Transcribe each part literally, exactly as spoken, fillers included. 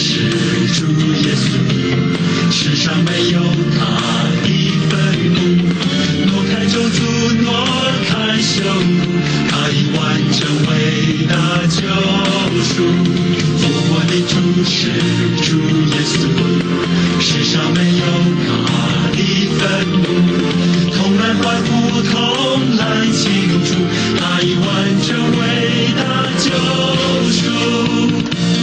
是主耶稣，世上没有他的坟墓，挪开咒诅，挪开羞辱，他已完成伟大救赎。复活的主是主耶稣，世上没有他的坟墓，同来欢呼，同来庆祝，他已完成伟大救赎。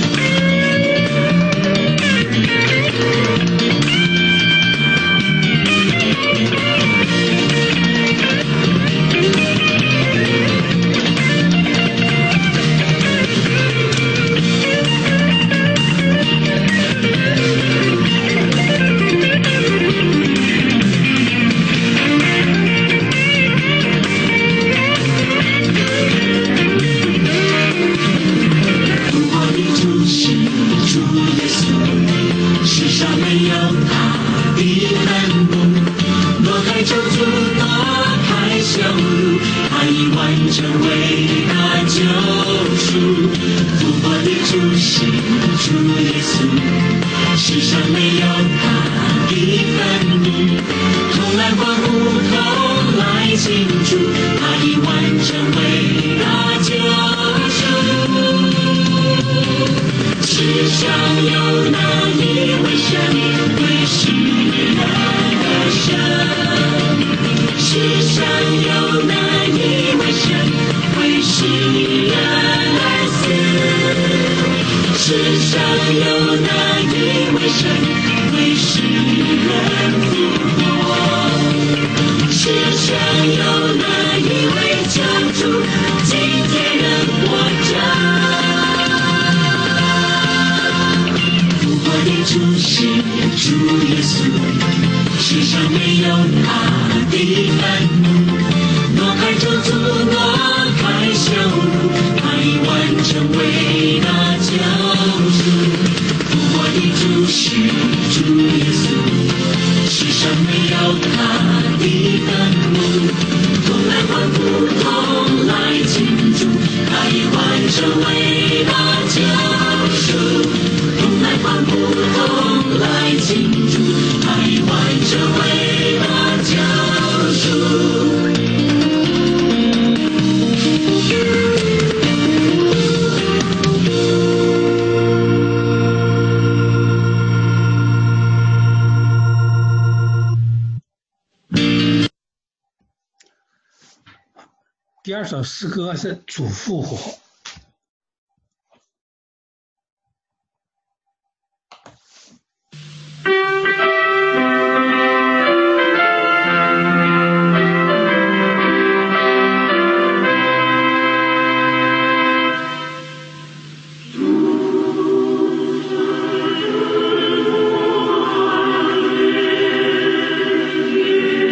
第二首诗歌是主复活。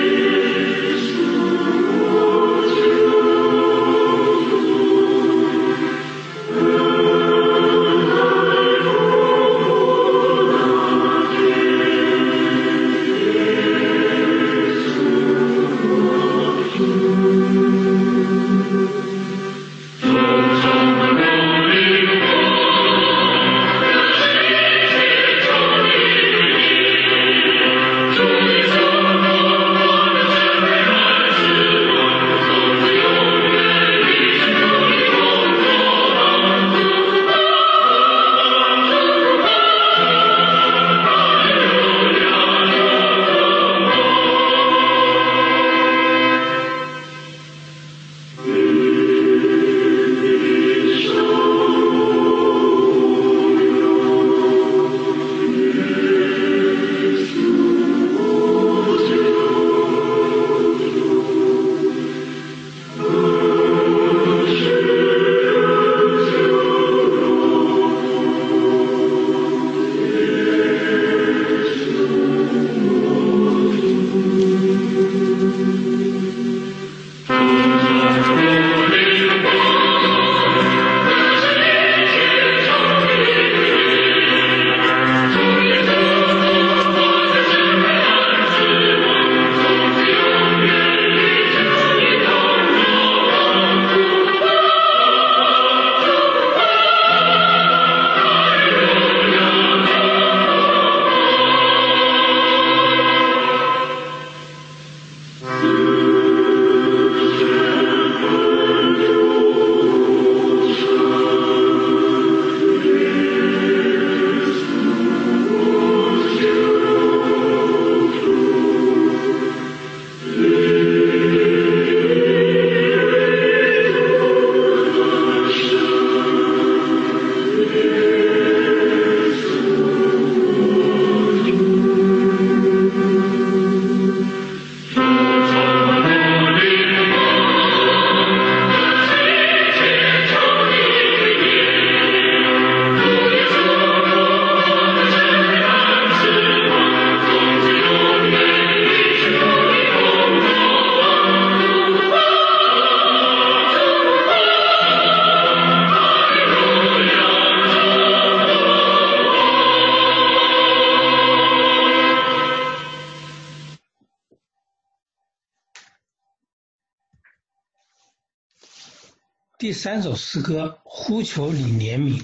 主第三首诗歌呼求你怜悯。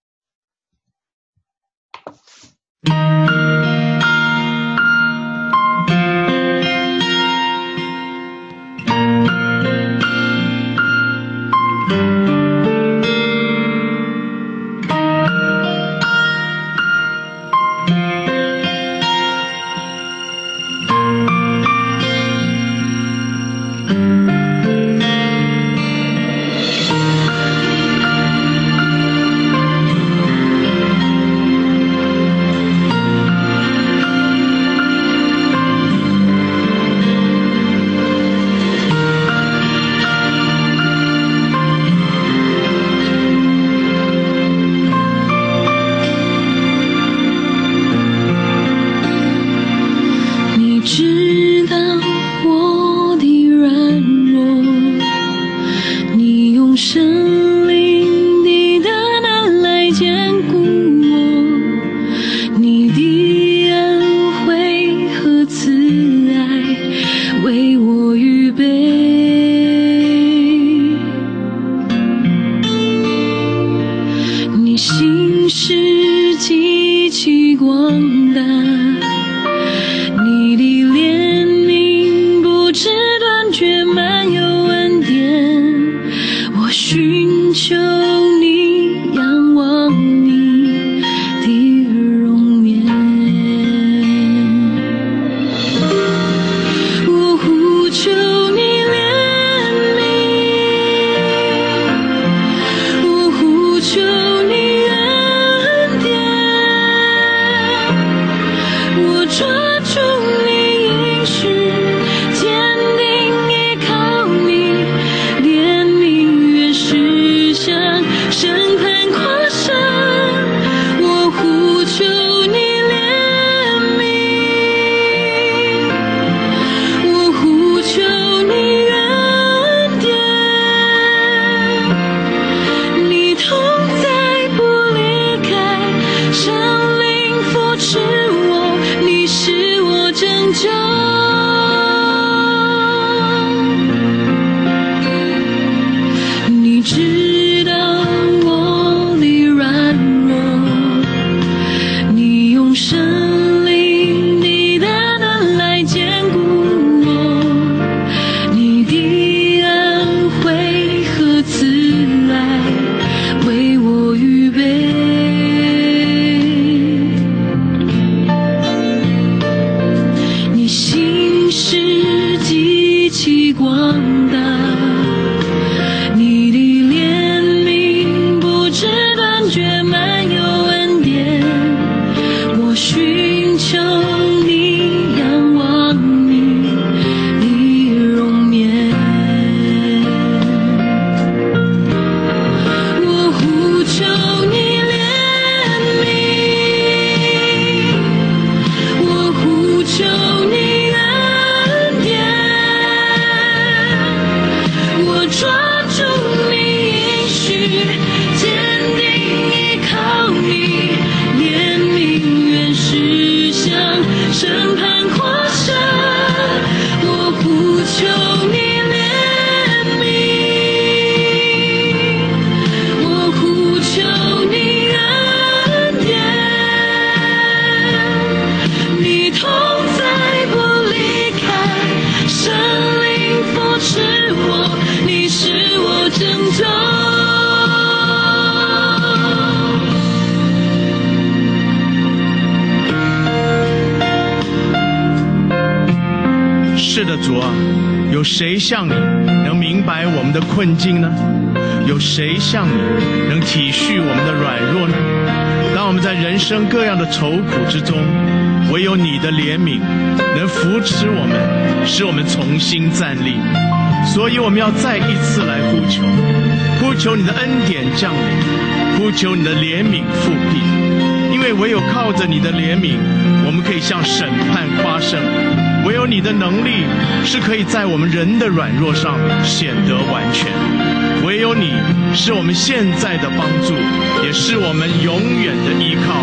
是的，主啊，有谁像你能明白我们的困境呢？有谁像你能体恤我们的软弱呢？当我们在人生各样的愁苦之中，唯有你的怜悯能扶持我们，使我们重新站立。所以我们要再一次来呼求，呼求你的恩典降临，呼求你的怜悯复辟。因为唯有靠着你的怜悯，我们可以向审判夸胜。唯有你的能力是可以在我们人的软弱上显得完全，唯有你是我们现在的帮助，也是我们永远的依靠。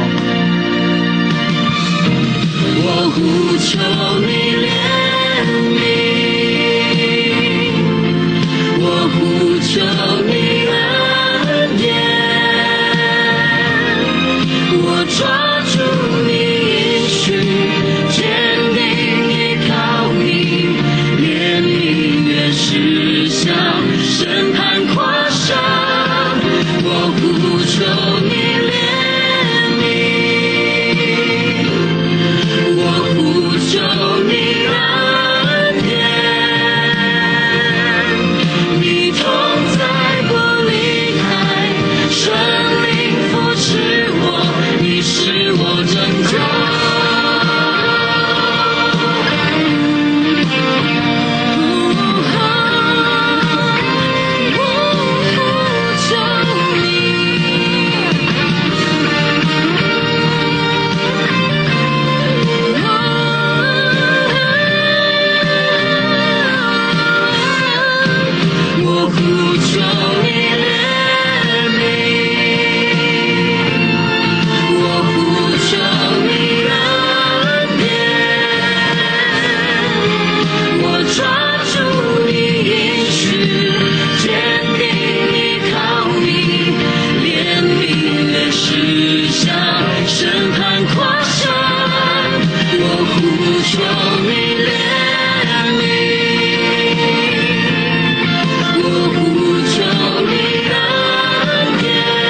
我呼求你怜悯，我呼求你怜悯。 求你怜悯，我呼求你恩典，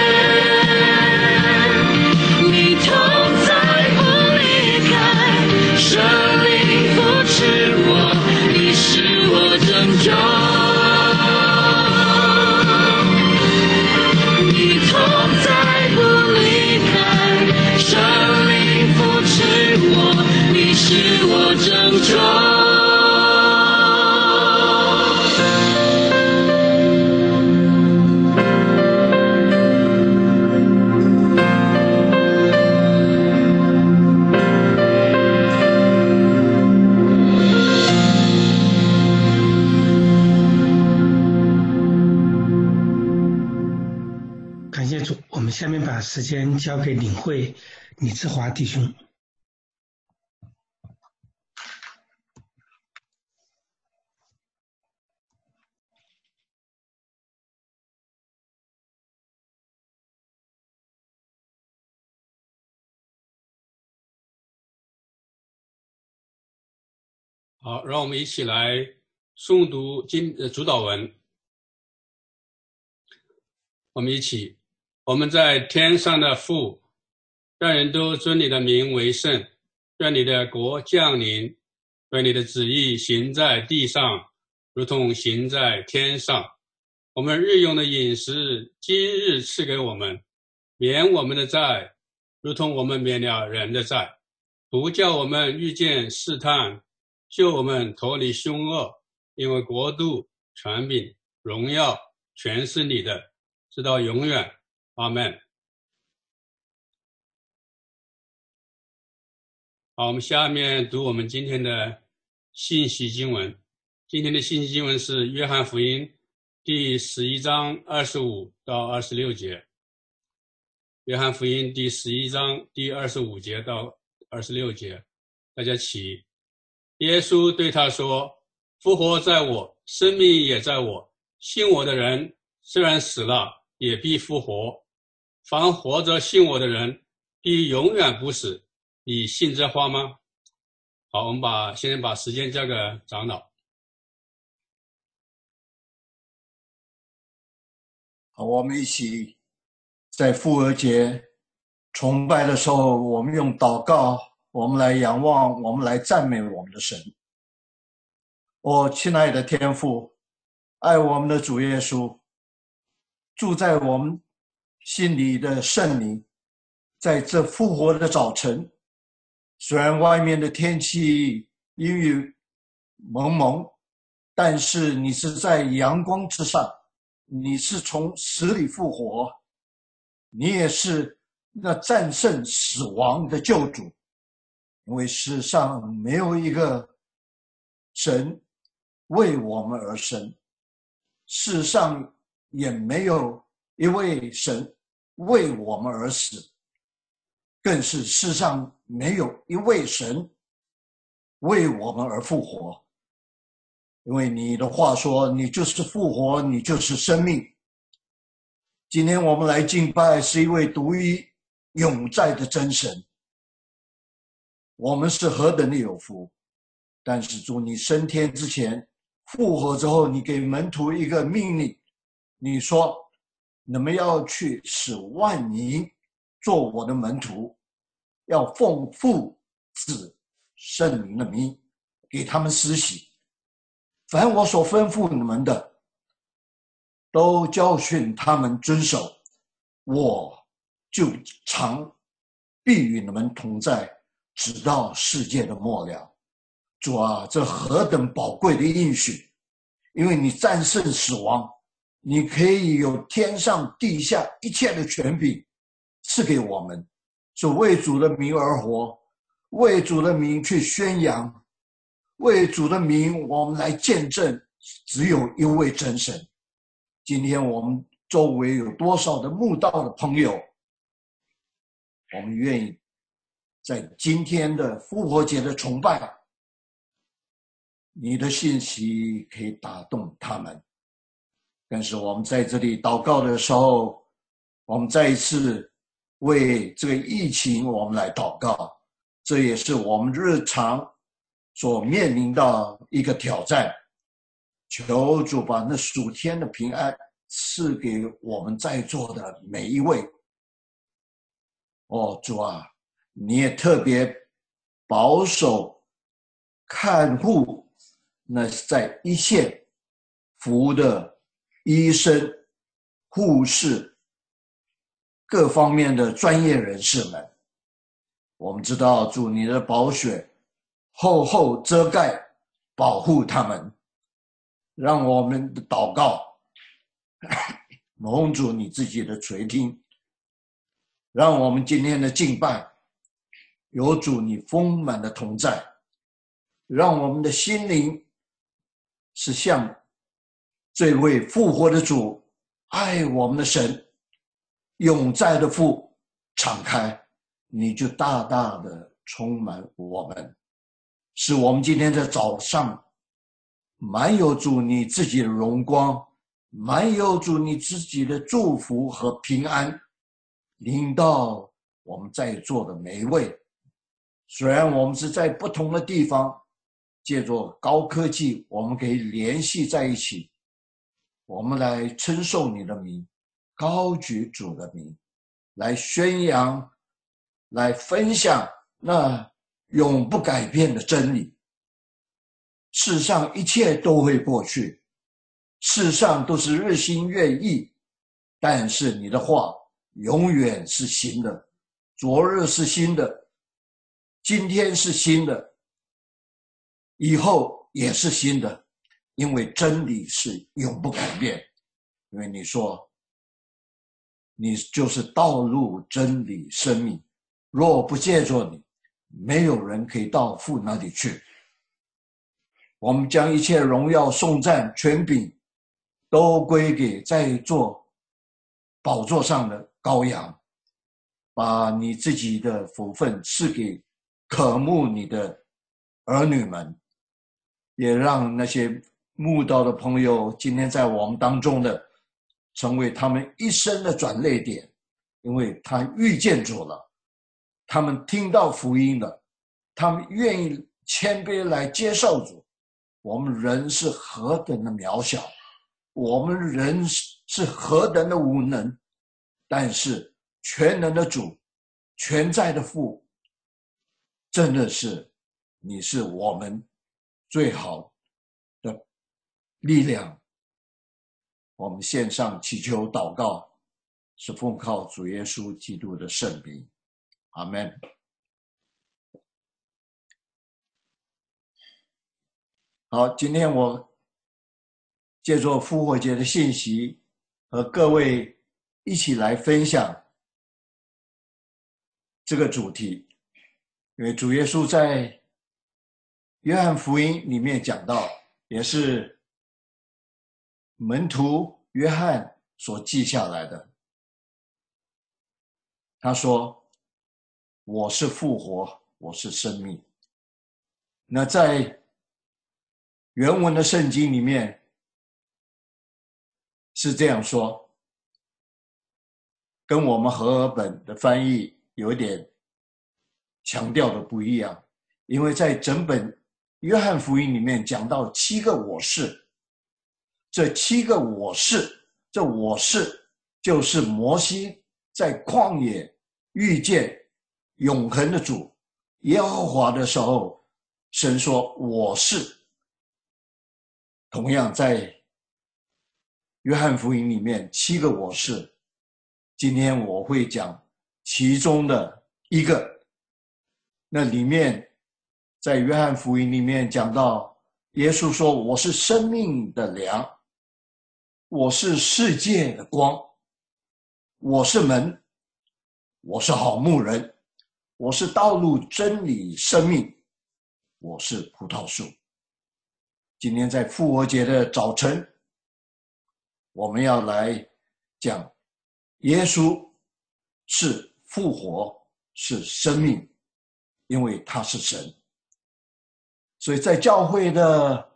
你同在不离开，生命扶持我，你是我拯救。你同在不离开，生命扶持我，你是我拯救。 感谢主，我们下面把时间交给领会李志华弟兄。 好，让我们一起来诵读经呃主祷文。我们一起，我们在天上的父，让人都尊你的名为圣，愿你的国降临，愿你的旨意行在地上，如同行在天上。我们日用的饮食，今日赐给我们，免我们的债，如同我们免了人的债，不叫我们遇见试探，救我们脱离凶恶，因为国度、权柄、荣耀全是你的，直到永远。阿们。好，我们下面读我们今天的信息经文。今天的信息经文是约翰福音第十一章二十五到二十六节。约翰福音第十一章第二十五节到二十六节，大家起。耶稣对他说：复活在我，生命也在我，信我的人虽然死了，也必复活。凡活着信我的人，必永远不死。你信这话吗？好，我们把现在把时间交给长老。 好，我们一起在复活节崇拜的时候，我们用祷告，我们来仰望，我们来赞美我们的神。我亲爱的天父，爱我们的主耶稣，住在我们心里的圣灵，在这复活的早晨，虽然外面的天气阴雨蒙蒙，但是你是在阳光之上，你是从死里复活，你也是那战胜死亡的救主。因为世上没有一个神为我们而生，世上也没有一位神为我们而死，更是世上没有一位神为我们而复活。因为你的话说，你就是复活，你就是生命。今天我们来敬拜是一位独一永在的真神，我们是何等的有福。但是主，你升天之前复活之后，你给门徒一个命令，你说你们要去使万民做我的门徒，要奉父子圣灵的名给他们施洗，凡我所吩咐你们的，都教训他们遵守，我就常必与你们同在，直到世界的末了。主啊，这何等宝贵的应许！因为你战胜死亡，你可以有天上地下一切的权柄赐给我们，是为主的名而活，为主的名去宣扬，为主的名我们来见证只有一位真神。今天我们周围有多少的慕道的朋友，我们愿意在今天的复活节的崇拜，你的信息可以打动他们。但是我们在这里祷告的时候，我们再一次为这个疫情我们来祷告，这也是我们日常所面临到一个挑战。求主把那属天的平安赐给我们在座的每一位。哦，主啊，你也特别保守看护那在一线服务的医生、护士各方面的专业人士们。我们知道主你的宝血厚厚遮盖保护他们，让我们的祷告蒙主你自己的垂听，让我们今天的敬拜有主你丰满的同在，让我们的心灵是向这位复活的主、爱我们的神、永在的父敞开，你就大大的充满我们，使我们今天在早上满有主你自己的荣光，满有主你自己的祝福和平安临到我们在座的每一位。虽然我们是在不同的地方，借着高科技我们可以联系在一起，我们来称颂你的名，高举主的名，来宣扬，来分享那永不改变的真理。世上一切都会过去，世上都是日新月异，但是你的话永远是新的，昨日是新的，今天是新的，以后也是新的，因为真理是永不改变。因为你说你就是道路、真理、生命，若不借着你，没有人可以到父那里去。我们将一切荣耀、颂赞、权柄都归给在座宝座上的羔羊，把你自己的福分赐给渴慕你的儿女们，也让那些慕道的朋友今天在我们当中的成为他们一生的转捩点，因为他遇见主了，他们听到福音了，他们愿意谦卑来接受主。我们人是何等的渺小，我们人是何等的无能，但是全能的主、全在的父，真的是你是我们最好的力量。我们献上祈求祷告，是奉靠主耶稣基督的圣名，阿们。好，今天我借着复活节的信息，和各位一起来分享这个主题。因为主耶稣在约翰福音里面讲到，也是门徒约翰所记下来的。他说：我是复活，我是生命。那在原文的圣经里面是这样说，跟我们和合本的翻译有一点强调的不一样。因为在整本约翰福音里面讲到七个我是，这七个我是，这我是就是摩西在旷野遇见永恒的主耶和华的时候，神说我是。同样在约翰福音里面七个我是，今天我会讲其中的一个。那里面在约翰福音里面讲到，耶稣说我是生命的粮，我是世界的光，我是门，我是好牧人，我是道路、真理、生命，我是葡萄树。今天在复活节的早晨，我们要来讲耶稣是复活，是生命，因为他是神。所以在教会的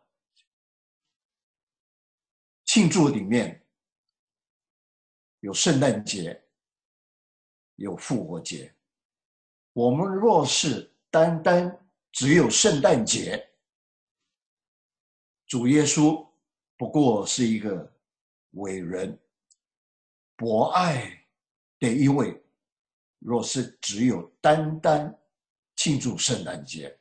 庆祝里面，有圣诞节，有复活节。我们若是单单只有圣诞节， 主耶稣不过是一个伟人，博爱的一位。若是只有单单庆祝圣诞节，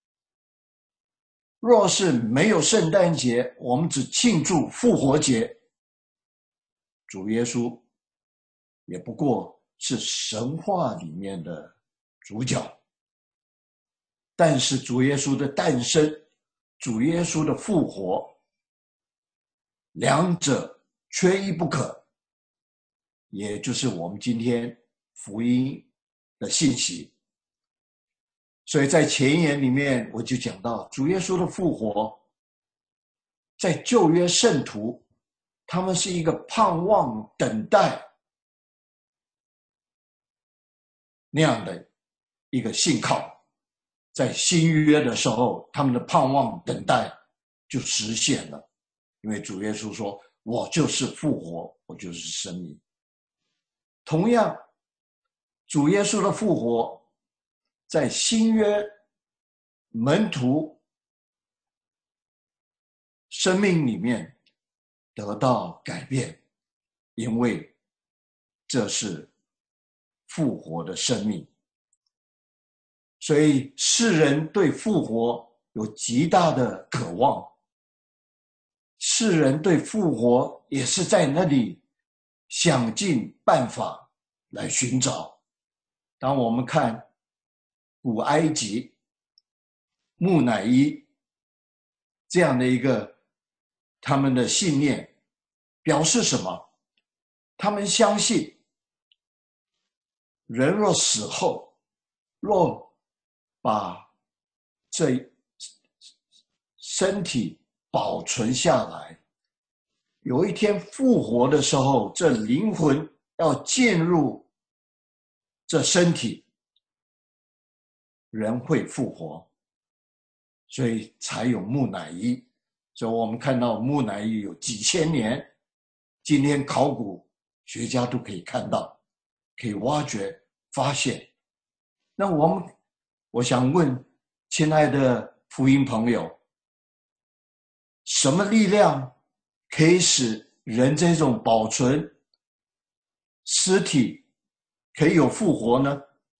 若是没有圣诞节，我们只庆祝复活节，主耶稣也不过是神话里面的主角。但是主耶稣的诞生，主耶稣的复活，两者缺一不可，也就是我们今天福音的信息。所以在前言里面我就讲到，主耶稣的复活，在旧约圣徒，他们是一个盼望等待那样的一个信靠。在新约的时候，他们的盼望等待就实现了，因为主耶稣说，我就是复活，我就是生命。同样，主耶稣的复活在新约门徒生命里面得到改变，因为这是复活的生命。所以世人对复活有极大的渴望，世人对复活也是在那里想尽办法来寻找。当我们看古埃及木乃伊这样的一个他们的信念，表示什么？他们相信人若死后，若把这身体保存下来，有一天复活的时候，这灵魂要进入这身体，人会复活，所以才有木乃伊。所以我们看到木乃伊有几千年，今天考古学家都可以看到，可以挖掘发现。那我们我想问亲爱的福音朋友，什么力量可以使人这种保存尸体可以有复活呢？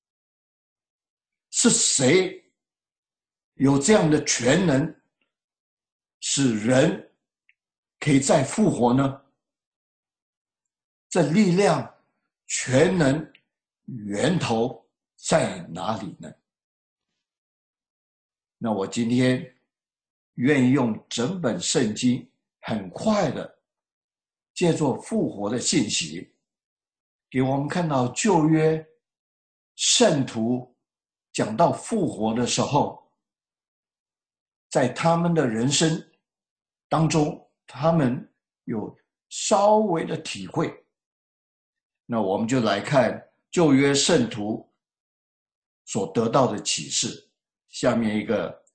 是谁有这样的全能，使人可以再复活呢？这力量、全能源头在哪里呢？那我今天愿意用整本圣经，很快的借助复活的信息，给我们看到旧约圣徒讲到复活的时候，在他们的人生当中，他们有稍微的体会。那我们就来看旧约圣徒所得到的启示。下面一个，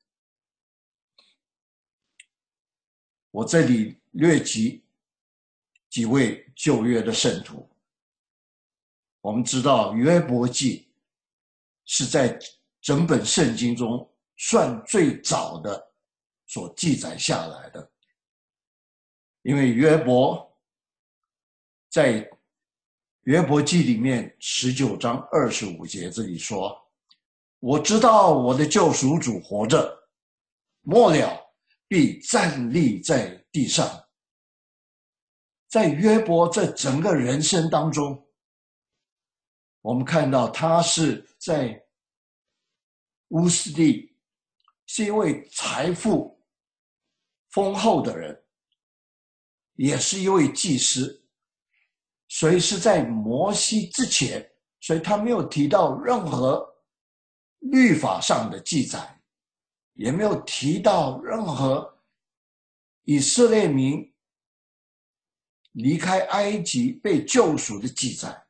我这里略记几位旧约的圣徒。我们知道约伯记是在整本圣经中算最早的所记载下来的，因为约伯在约伯记里面十九章二十五节这里说，我知道我的救赎主活着，末了必站立在地上。在约伯这整个人生当中，我们看到他是在乌斯地是一位财富丰厚的人，也是一位祭司，所以是在摩西之前，所以他没有提到任何律法上的记载，也没有提到任何以色列民离开埃及被救赎的记载。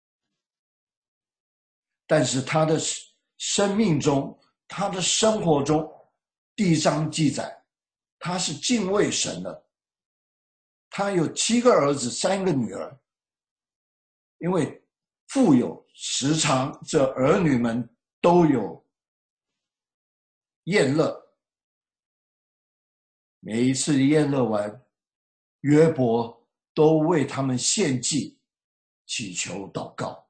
但是他的生命中，他的生活中，第一章记载他是敬畏神的。他有七个儿子，三个女儿，因为富有，时常这儿女们都有宴乐。 每一次宴乐完，约伯都为他们献祭、祈求、祷告。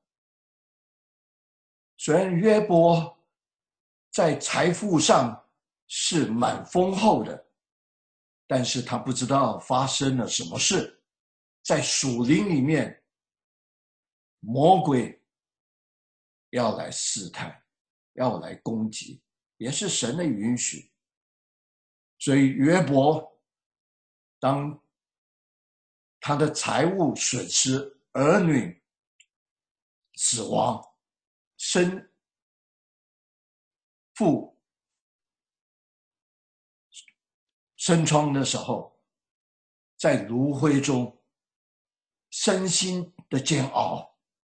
虽然约伯在财富上是蛮丰厚的，但是他不知道发生了什么事。在属灵里面，魔鬼要来试探，要来攻击，也是神的允许。所以约伯当他的财物损失、儿女死亡、生父生疮的时候，在炉灰中身心的煎熬，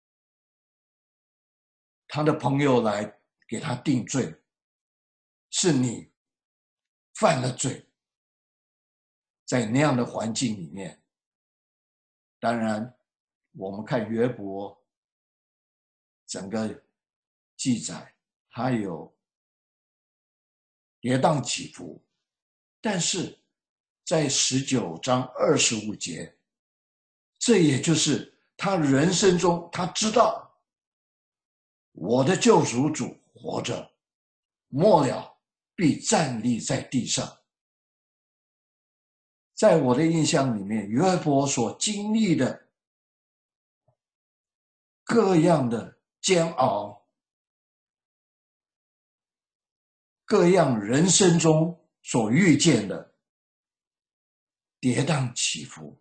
他的朋友来给他定罪，是你犯了罪。在那样的环境里面，当然我们看约伯整个记载，他有跌宕起伏，但是在十九章二十五节，这也就是他人生中他知道我的救赎主活着，末了必站立在地上。在我的印象里面，约伯所经历的各样的煎熬，各样人生中所遇见的跌宕起伏，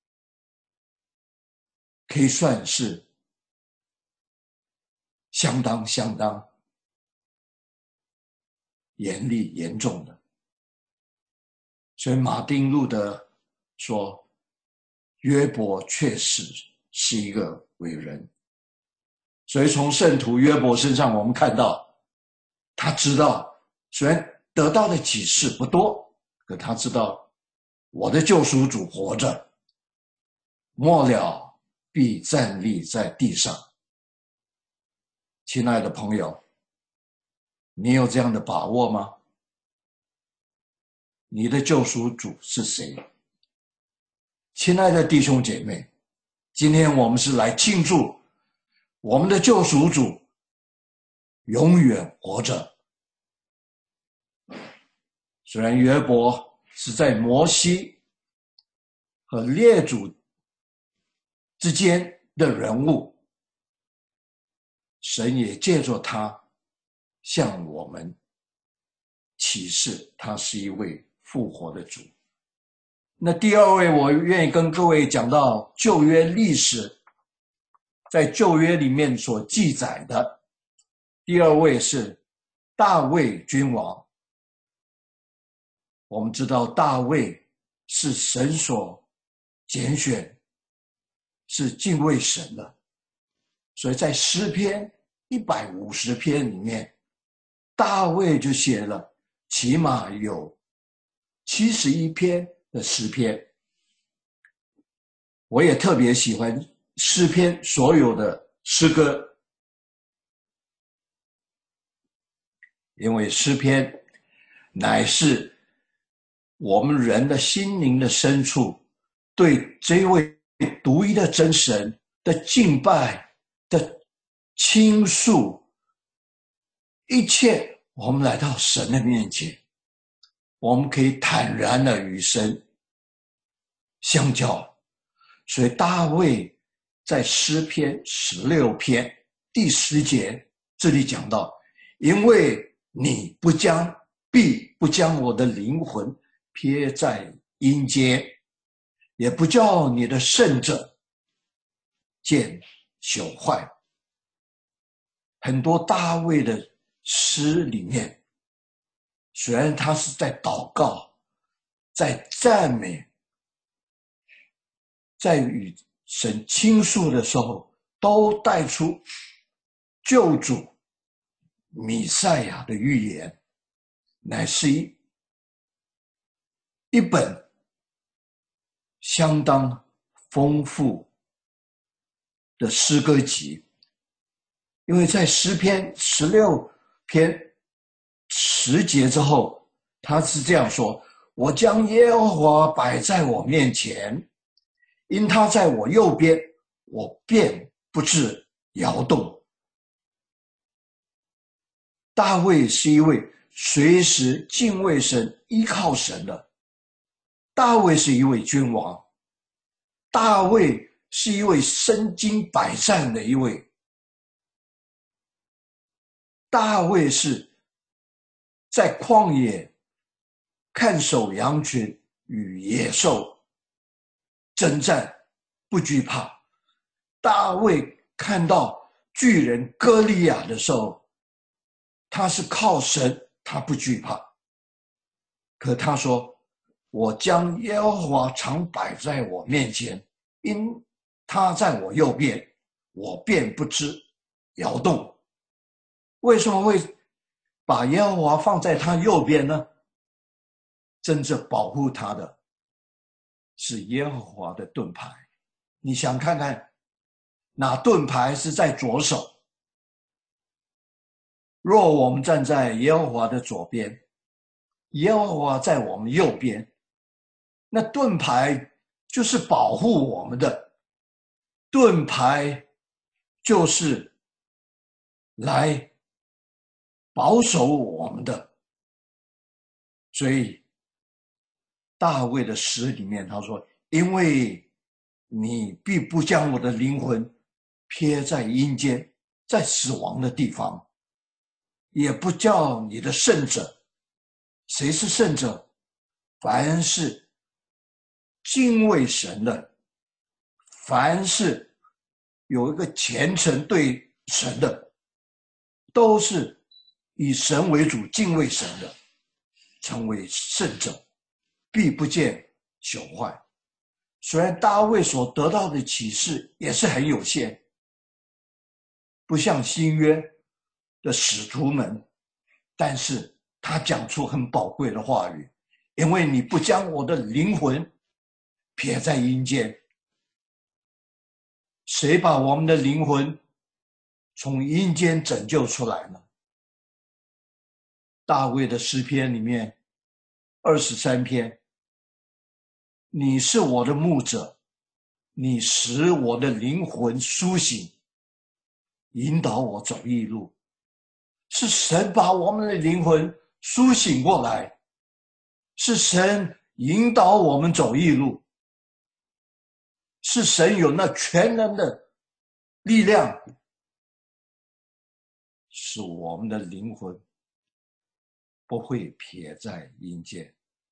可以算是相当相当严厉严重的。所以马丁路德说，约伯确实是一个伟人。所以从圣徒约伯身上我们看到，他知道虽然得到的启示不多，可他知道我的救赎主活着，末了必站立在地上。亲爱的朋友，你有这样的把握吗？你的救赎主是谁？亲爱的弟兄姐妹，今天我们是来庆祝我们的救赎主永远活着。虽然约伯是在摩西和列祖之间的人物，神也借着他向我们启示他是一位复活的主。那第二位，我愿意跟各位讲到旧约历史，在旧约里面所记载的第二位是大卫君王。我们知道大卫是神所拣选，是敬畏神的，所以在诗篇一百五十篇里面，大卫就写了起码有七十一篇的诗篇。我也特别喜欢诗篇所有的诗歌，因为诗篇乃是我们人的心灵的深处对这位独一的真神的敬拜的倾诉，一切我们来到神的面前，我们可以坦然的与神相交。所以大卫在诗篇十六篇第十节这里讲到，因为你不将必不将我的灵魂撇在阴间，也不叫你的圣者见朽坏。很多大卫的诗里面，虽然他是在祷告，在赞美，在与神倾诉的时候，都带出救主弥赛亚的预言，乃是一一本相当丰富的诗歌集。因为在诗篇十六篇十节之后，他是这样说， 我将耶和华摆在我面前，因他在我右边，我便不致摇动。大卫是一位随时敬畏神、依靠神的。大卫是一位君王，大卫是一位身经百战的一位。大卫是在旷野看守羊群，与野兽征战，不惧怕。大卫看到巨人歌利亚的时候，他是靠神，他不惧怕。可他说，我将耶和华常摆在我面前，因他在我右边，我便不知摇动。为什么会把耶和华放在他右边呢？真正保护他的是耶和华的盾牌。你想看看，哪盾牌是在左手？若我们站在耶和华的左边，耶和华在我们右边，那盾牌就是保护我们的，盾牌就是来保守我们的。所以大卫的诗里面他说，因为你必不将我的灵魂撇在阴间，在死亡的地方，也不叫你的圣者。谁是圣者？凡是敬畏神的，凡是有一个虔诚对神的，都是以神为主，敬畏神的，成为圣者，必不见朽坏。虽然大卫所得到的启示也是很有限，不像新约的使徒们，但是他讲出很宝贵的话语，因为你不将我的灵魂撇在阴间。谁把我们的灵魂从阴间拯救出来呢？大卫的诗篇里面二十三篇，你是我的牧者，你使我的灵魂苏醒，引导我走义路。是神把我们的灵魂苏醒过来，是神引导我们走义路，是神有那全能的力量，使我们的灵魂不会撇在阴间。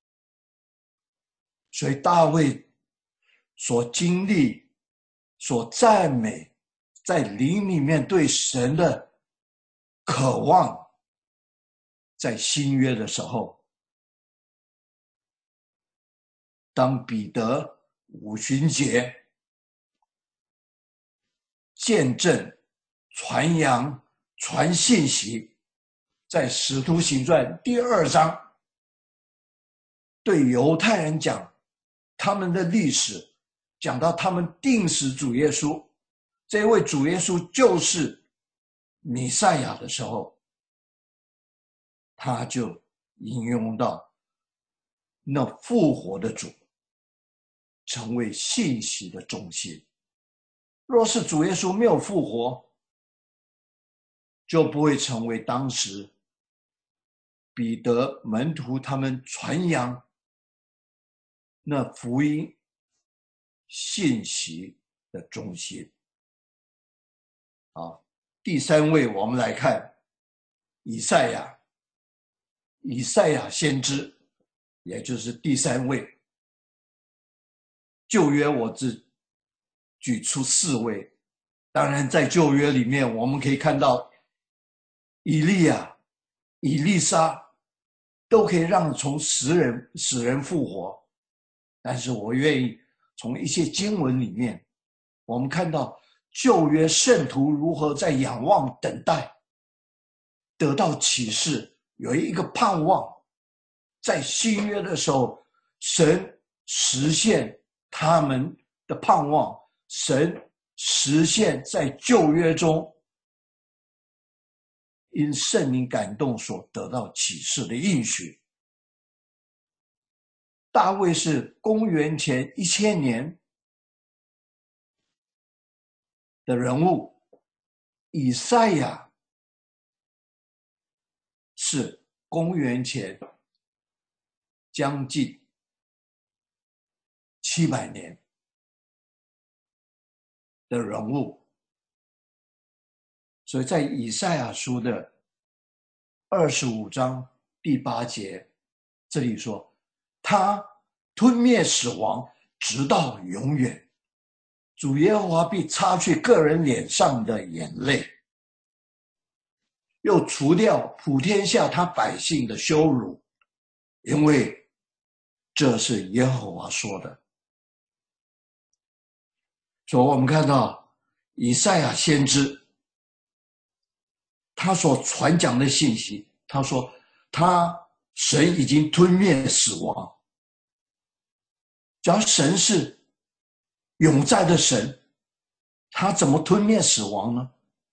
所以大卫所经历、所赞美，在灵里面对神的渴望，在新约的时候，当彼得五旬节见证、传扬、传信息，在使徒行传第二章对犹太人讲他们的历史，讲到他们定死主耶稣，这位主耶稣就是弥赛亚的时候，他就引用到那复活的主成为信息的中心。若是主耶稣没有复活，就不会成为当时彼得门徒他们传扬那福音信息的中心。好，第三位我们来看以赛亚，以赛亚先知，也就是第三位。旧约我只举出四位，当然在旧约里面我们可以看到以利亚、以利沙都可以让从死人死人复活，但是我愿意从一些经文里面，我们看到旧约圣徒如何在仰望等待，得到启示，有一个盼望。在新约的时候，神实现他们的盼望，神实现在旧约中因圣灵感动所得到启示的应许。 大卫是公元前一千年的人物，以赛亚是公元前将近七百年的人物。所以在以赛亚书的二十五章第八节，这里说，他吞灭死亡，直到永远。主耶和华必擦去个人脸上的眼泪，又除掉普天下他百姓的羞辱，因为这是耶和华说的。所以我们看到以赛亚先知他所传讲的信息，他说他神已经吞灭死亡。只要神是永在的神，他怎么吞灭死亡呢？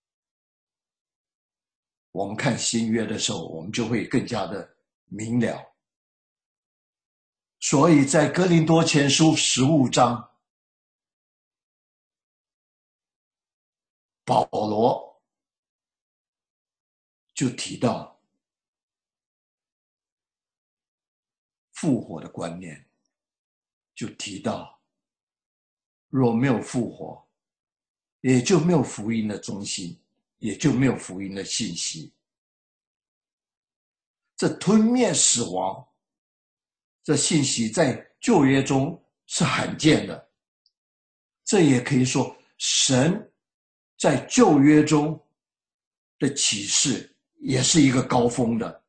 我们看新约的时候，我们就会更加的明了。所以在哥林多前书十五章，保罗就提到复活的观念，就提到若没有复活，也就没有福音的中心，也就没有福音的信息。这吞灭死亡这信息在旧约中是罕见的，这也可以说神在旧约中的启示也是一个高峰的。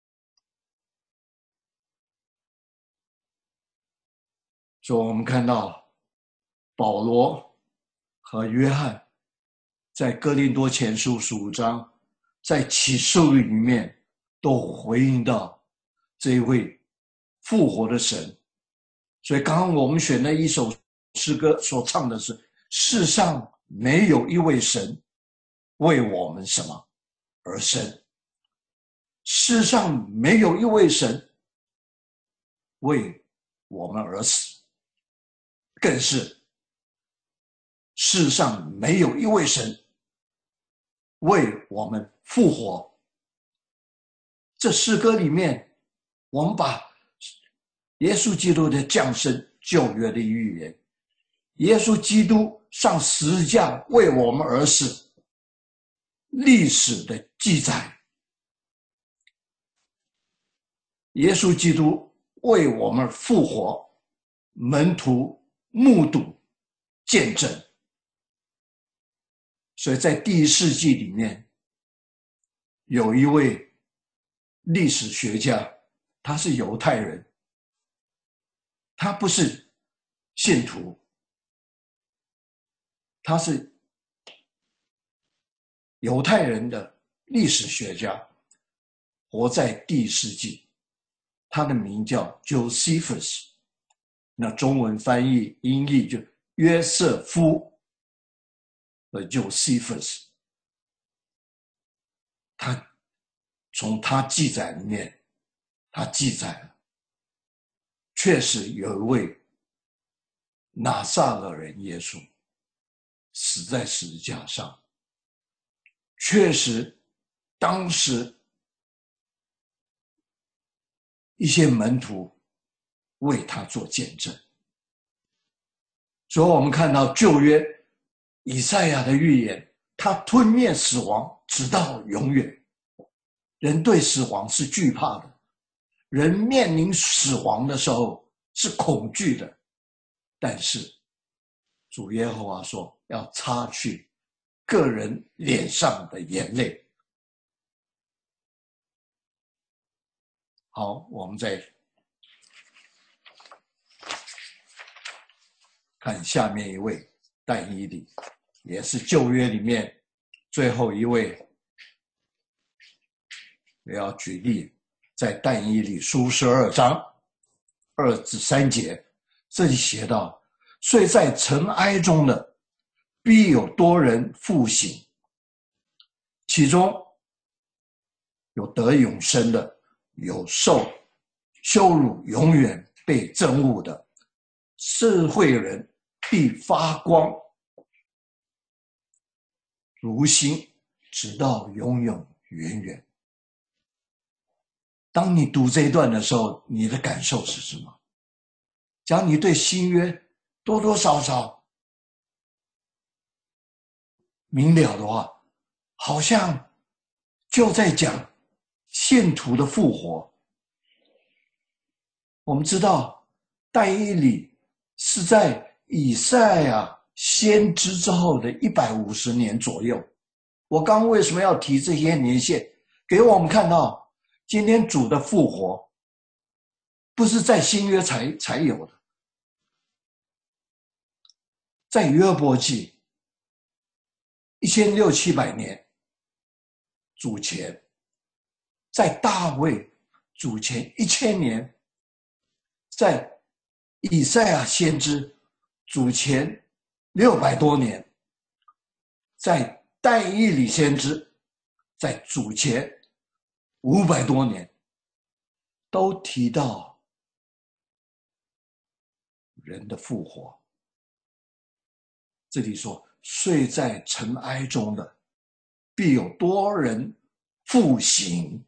所以我们看到保罗和约翰在哥林多前书十五章，在启示录里面都回应到这一位复活的神。所以刚刚我们选的一首诗歌所唱的是，世上没有一位神为我们什么而生，世上没有一位神为我们而死，更是世上没有一位神为我们复活。这诗歌里面，我们把耶稣基督的降生旧约的预言，耶稣基督上十字架为我们而死历史的记载，耶稣基督为我们复活，门徒目睹见证。所以在第一世纪里面，有一位历史学家，他是犹太人，他不是信徒，他是犹太人的历史学家，活在第一世纪，他的名叫 Josephus， 那中文翻译音译就约瑟夫的 Josephus。 他从他记载里面，他记载了确实有一位拿撒勒人耶稣死在十字架上，确实当时一些门徒为他做见证。所以我们看到旧约以赛亚的预言，他吞灭死亡直到永远。人对死亡是惧怕的，人面临死亡的时候是恐惧的，但是主耶和华说要擦去个人脸上的眼泪。好，我们再看下面一位但以理，也是旧约里面最后一位。我要举例，在但以理书十二章二至三节，这里写道：睡在尘埃中的，必有多人复醒，其中有得永生的，有受羞辱永远被憎恶的，智慧人必发光如星，直到永永远远。当你读这一段的时候，你的感受是什么？假如你对新约多多少少明了的话，好像就在讲信徒的复活。我们知道但以理是在以赛亚先知之后的一百五十年左右。我刚刚为什么要提这些年限？给我们看到今天主的复活不是在新约才才有的，在约伯记一千六七百年主前，在大卫主前一千年，在以赛亚先知主前六百多年，在但以理先知在主前五百多年，都提到人的复活。这里说睡在尘埃中的必有多人复醒，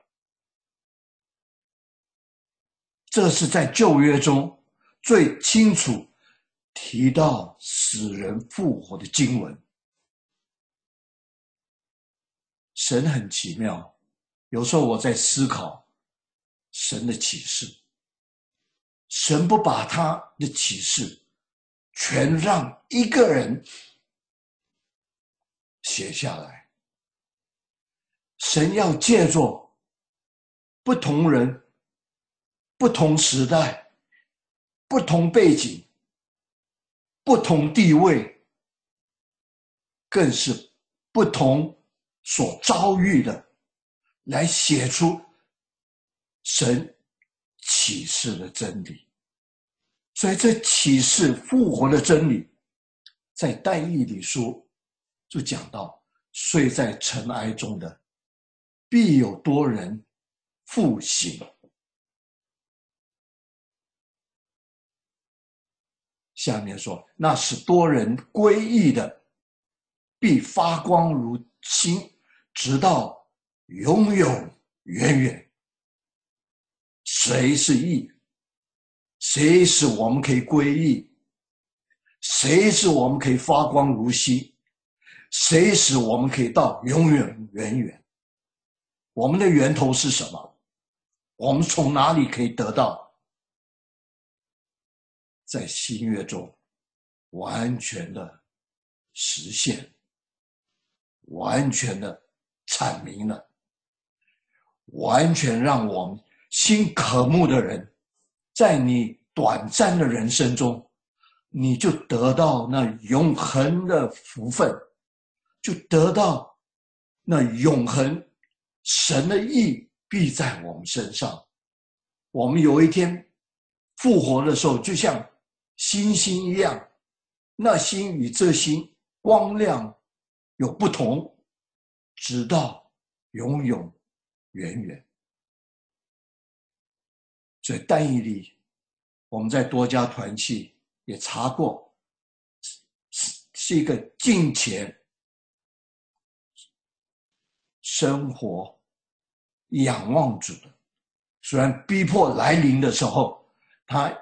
这是在旧约中最清楚提到使人复活的经文。神很奇妙，有时候我在思考神的启示，神不把他的启示全让一个人写下来，神要借着不同人、不同时代、不同背景、不同地位，更是不同所遭遇的，来写出神启示的真理。所以这启示复活的真理，在但以理书就讲到，睡在尘埃中的必有多人复醒。下面说，那使多人归义的必发光如星，直到永永远远。谁是义？谁是我们可以归义？谁是我们可以发光如星？谁使我们可以到永远远远？我们的源头是什么？我们从哪里可以得到？在新约中完全的实现，完全的阐明了，完全让我们心渴慕的人，在你短暂的人生中，你就得到那永恒的福分，就得到那永恒神的义必在我们身上。我们有一天复活的时候，就像星星一样，那星与这星光亮有不同，直到永永远远。所以但以理我们在多家团契也查过，是一个敬虔生活仰望主的。虽然逼迫来临的时候，他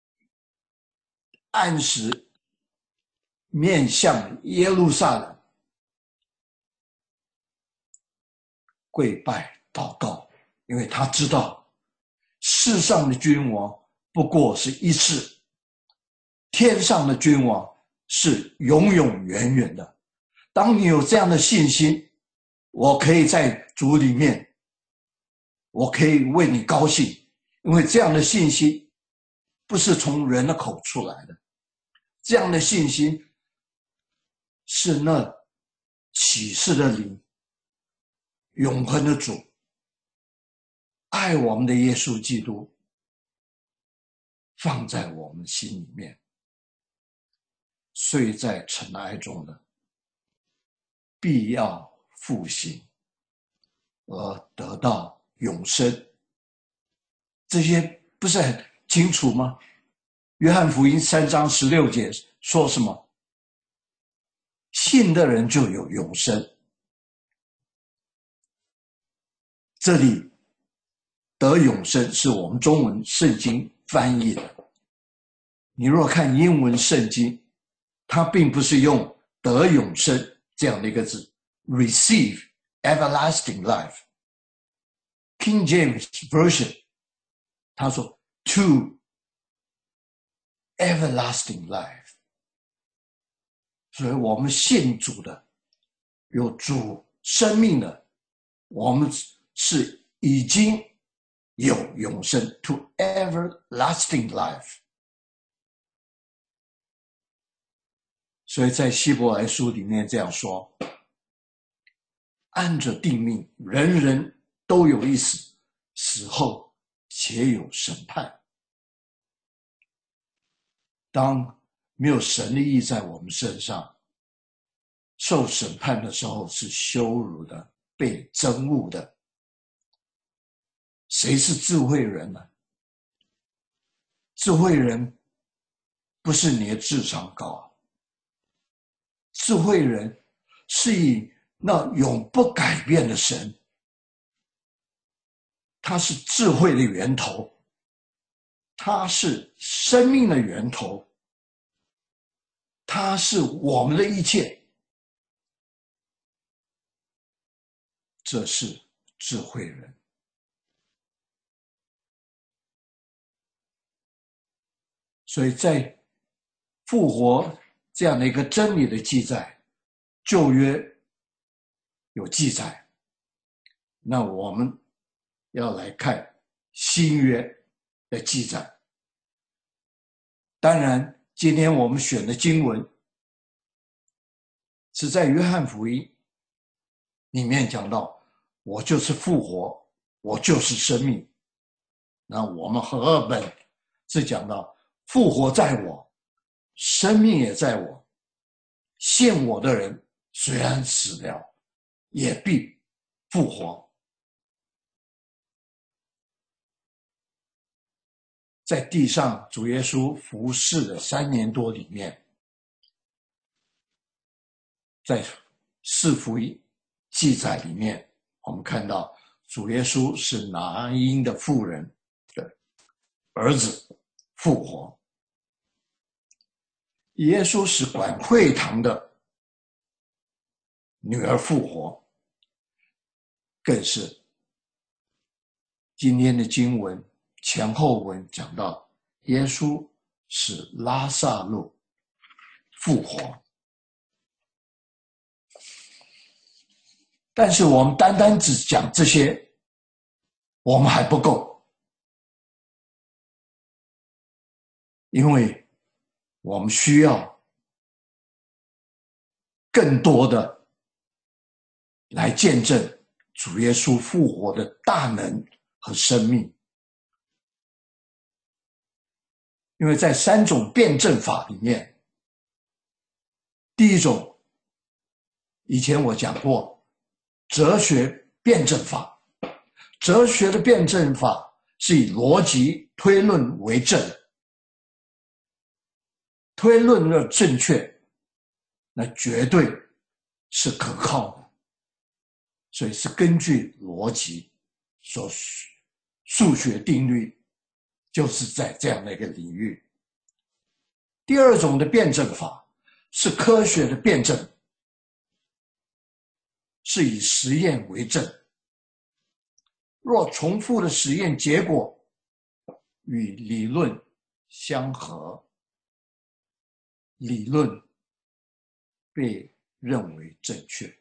按时面向耶路撒冷跪拜祷告，因为他知道世上的君王不过是一次，天上的君王是永永远远的。当你有这样的信心，我可以在主里面，我可以为你高兴，因为这样的信心不是从人的口出来的，这样的信心是那启示的灵，永恒的主，爱我们的耶稣基督放在我们心里面。睡在尘埃中的必要复兴，而得到永生。这些不是很清楚吗？约翰福音三章十六节说什么？信的人就有永生。这里得永生是我们中文圣经翻译的。你若看英文圣经，它并不是用得永生这样的一个字 receive everlasting life。King James Version 他说 to everlasting life。所以我们信主的，有主生命的，我们是已经有永生 to everlasting life。所以在希伯来书里面这样说，按着定命，人人都有一死，死后且有审判。当没有神的意在我们身上，受审判的时候是羞辱的，被憎恶的。谁是智慧人呢？智慧人不是你的智商高，智慧人是以那永不改变的神，他是智慧的源头，他是生命的源头，他是我们的一切。这是智慧人。所以在复活这样的一个真理的记载，旧约有记载，那我们要来看新约的记载。当然今天我们选的经文是在约翰福音里面讲到，我就是复活，我就是生命。那我们和合本是讲到复活在我，生命也在我，信我的人虽然死了，也必复活。在地上主耶稣服侍的三年多里面，在四福音记载里面，我们看到主耶稣是拿因的妇人的儿子复活，耶稣是管会堂的女儿复活，更是今天的经文前后文讲到耶稣使拉撒路复活。但是我们单单只讲这些，我们还不够，因为我们需要更多的来见证主耶稣复活的大能和生命。因为在三种辩证法里面，第一种以前我讲过，哲学辩证法。哲学的辩证法是以逻辑推论为正，推论的正确，那绝对是可靠的，所以是根据逻辑所数学定律，就是在这样的一个领域。第二种的辩证法是科学的辩证，是以实验为正。若重复的实验结果与理论相合，理论被认为正确。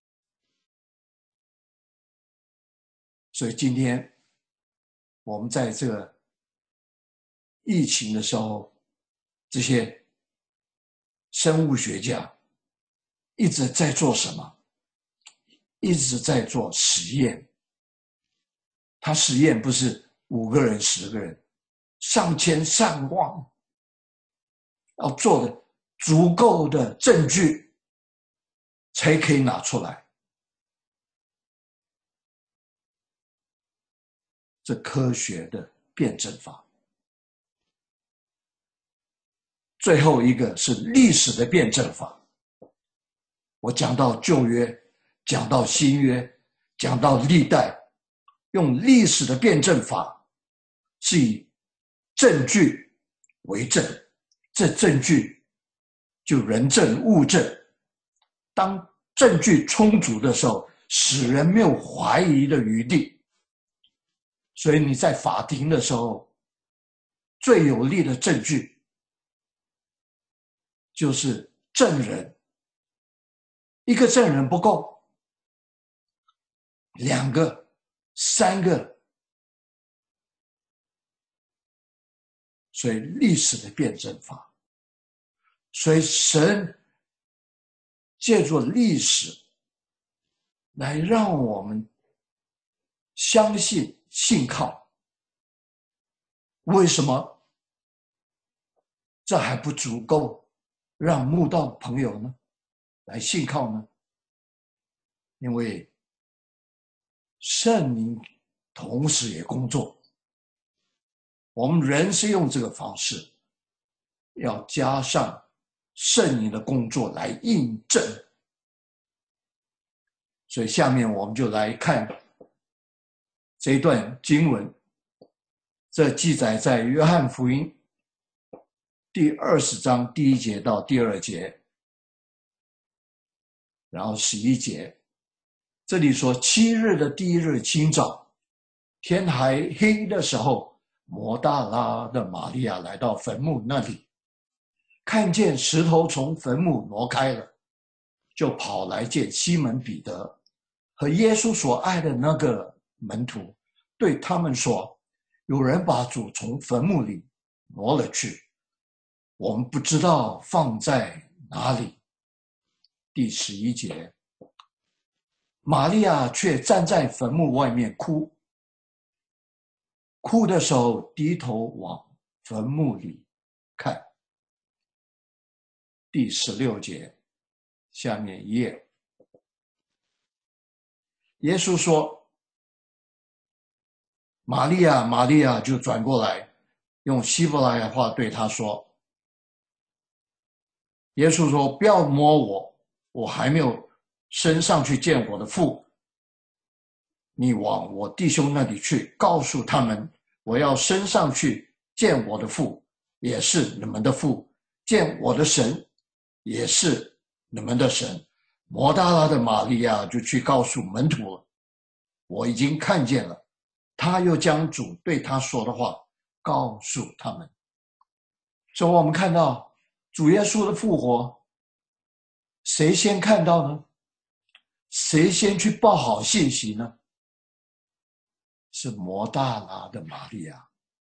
所以今天我们在这个疫情的时候，这些生物学家一直在做什么？一直在做实验。他实验不是五个人、十个人，上千上万，要做的足够的证据才可以拿出来。这科学的辩证法。 最后一个是历史的辩证法。我讲到旧约，讲到新约，讲到历代，用历史的辩证法，是以证据为证，这证据就人证物证。当证据充足的时候，使人没有怀疑的余地。所以你在法庭的时候，最有力的证据就是证人。一个证人不够，两个、三个。所以历史的辩证法，所以神借助历史来让我们相信信靠。为什么这还不足够让慕道朋友呢来信靠呢？因为圣灵同时也工作，我们人是用这个方式，要加上圣灵的工作来印证。所以下面我们就来看这一段经文，这记载在约翰福音第二十章第一节到第二节，然后十一节。这里说，七日的第一日清早，天还黑的时候，摩大拉的玛利亚来到坟墓那里，看见石头从坟墓挪开了，就跑来见西门彼得和耶稣所爱的那个门徒，对他们说，有人把主从坟墓里挪了去，我们不知道放在哪里。第十一节，玛利亚却站在坟墓外面哭，哭的时候低头往坟墓里看。第十六节，下面一页，耶稣说，玛利亚，玛利亚，就转过来用希伯来话对他说，耶稣说，不要摸我，我还没有升上去见我的父。你往我弟兄那里去，告诉他们，我要升上去见我的父，也是你们的父，见我的神，也是你们的神。摩大拉的玛利亚就去告诉门徒了，我已经看见了。他又将主对他说的话告诉他们。所以我们看到主耶稣的复活，谁先看到呢？谁先去报好信息呢？是摩大拉的玛利亚。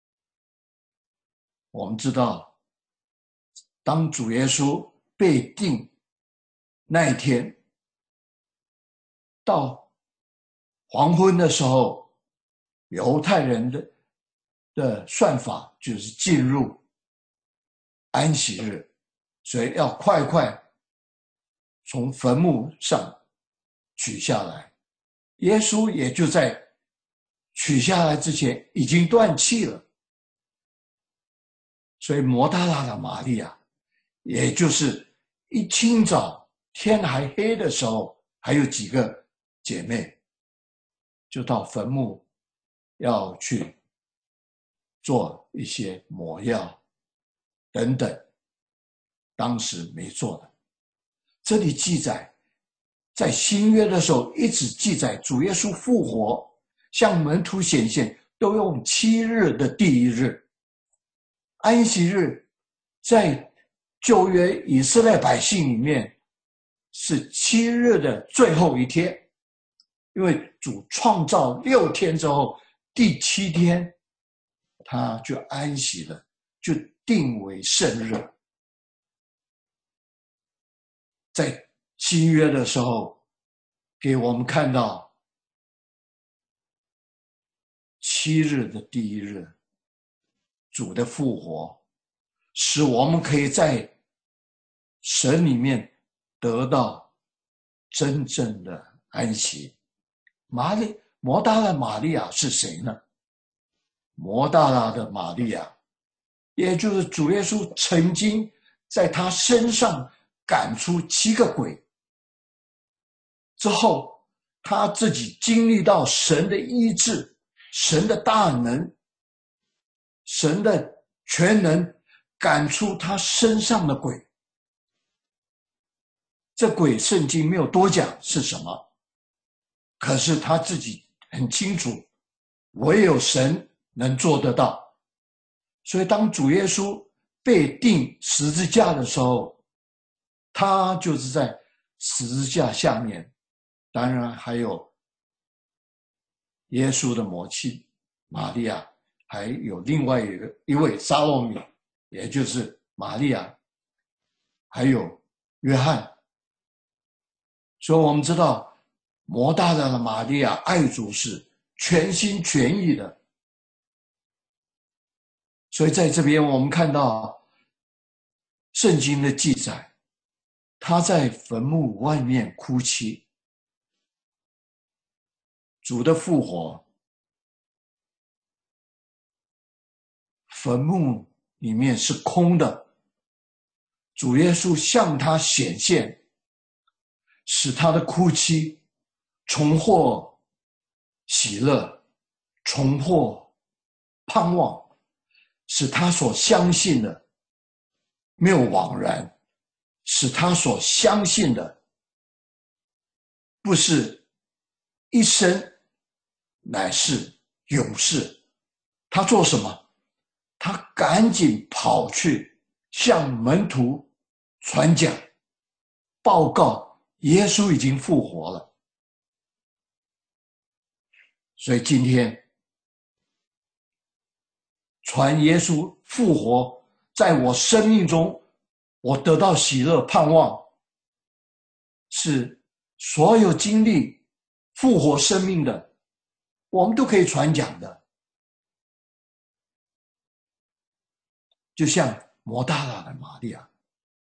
我们知道，当主耶稣被定那一天，到黄昏的时候，犹太人的的算法就是进入安息日，所以要快快从坟墓上取下来。耶稣也就在取下来之前已经断气了。所以摩大拉的玛利亚，也就是一清早天还黑的时候，还有几个姐妹就到坟墓要去做一些抹药等等，当时没做的。这里记载，在新约的时候一直记载主耶稣复活向门徒显现，都用七日的第一日。安息日在旧约以色列百姓里面是七日的最后一天，因为主创造六天之后，第七天他就安息了，就定为圣日。在新约的时候给我们看到七日的第一日，主的复活使我们可以在神里面得到真正的安息。玛利摩大拉玛利亚是谁呢？摩大拉的玛利亚，也就是主耶稣曾经在他身上赶出七个鬼之后，他自己经历到神的医治，神的大能，神的全能，赶出他身上的鬼。这鬼圣经没有多讲是什么，可是他自己很清楚，唯有神能做得到。所以当主耶稣被钉十字架的时候，他就是在十字架下面，当然还有耶稣的母亲玛利亚，还有另外一个一位撒罗米，也就是玛利亚，还有约翰。所以我们知道摩大拉的玛利亚爱主是全心全意的。所以在这边我们看到圣经的记载，他在坟墓外面哭泣。主的复活，坟墓里面是空的，主耶稣向他显现，使他的哭泣重获喜乐，重获盼望，使他所相信的没有枉然，使他所相信的不是一生，乃是永世。他做什么？他赶紧跑去向门徒传讲，报告耶稣已经复活了。所以今天传耶稣复活，在我生命中我得到喜乐盼望，是所有经历复活生命的我们都可以传讲的。就像摩大拉的玛利亚，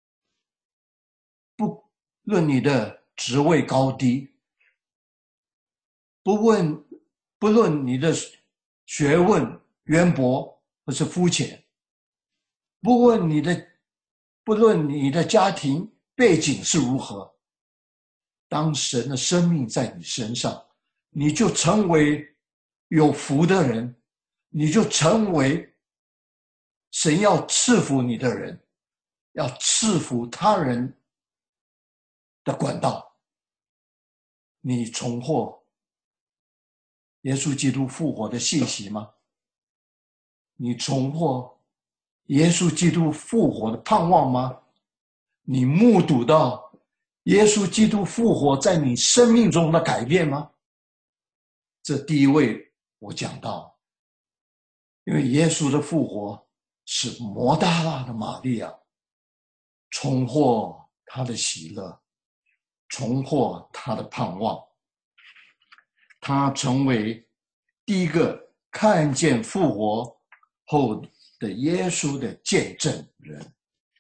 不论你的职位高低，不问不论你的学问渊博或是肤浅，不问你的不论你的家庭背景是如何，当神的生命在你身上，你就成为有福的人，你就成为神要赐福你的人，要赐福他人的管道。你重获耶稣基督复活的信息吗？你重获耶稣基督复活的盼望吗？你目睹到耶稣基督复活在你生命中的改变吗？这第一位我讲到，因为耶稣的复活使摩大拉的玛利亚重获他的喜乐，重获他的盼望，他成为第一个看见复活后的耶稣的见证人。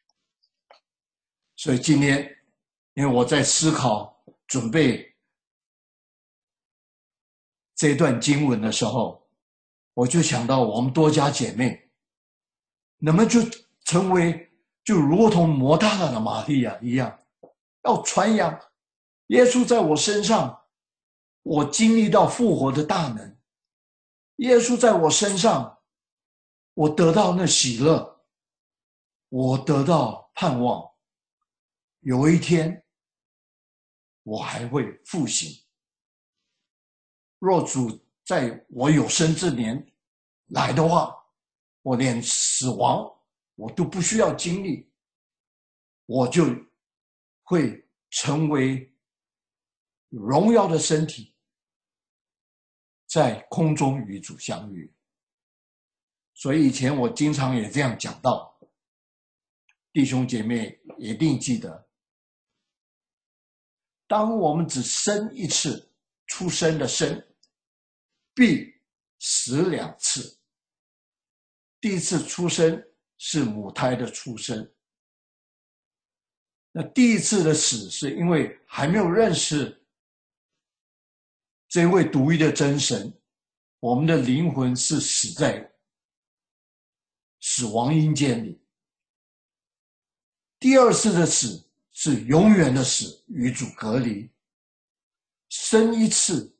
所以今天因为我在思考准备这段经文的时候，我就想到我们多家姐妹能不能就成为就如同摩大拉的玛利亚一样，要传扬耶稣在我身上，我经历到复活的大能，耶稣在我身上，我得到那喜乐，我得到盼望，有一天我还会复兴。若主在我有生之年来的话，我连死亡我都不需要经历，我就会成为荣耀的身体，在空中与主相遇。所以以前我经常也这样讲到，弟兄姐妹一定记得，当我们只生一次，出生的生，必死两次。第一次出生是母胎的出生，那第一次的死是因为还没有认识这位独一的真神，我们的灵魂是死在死亡阴间里。 第二次的死是永远的死，与主隔离。生一次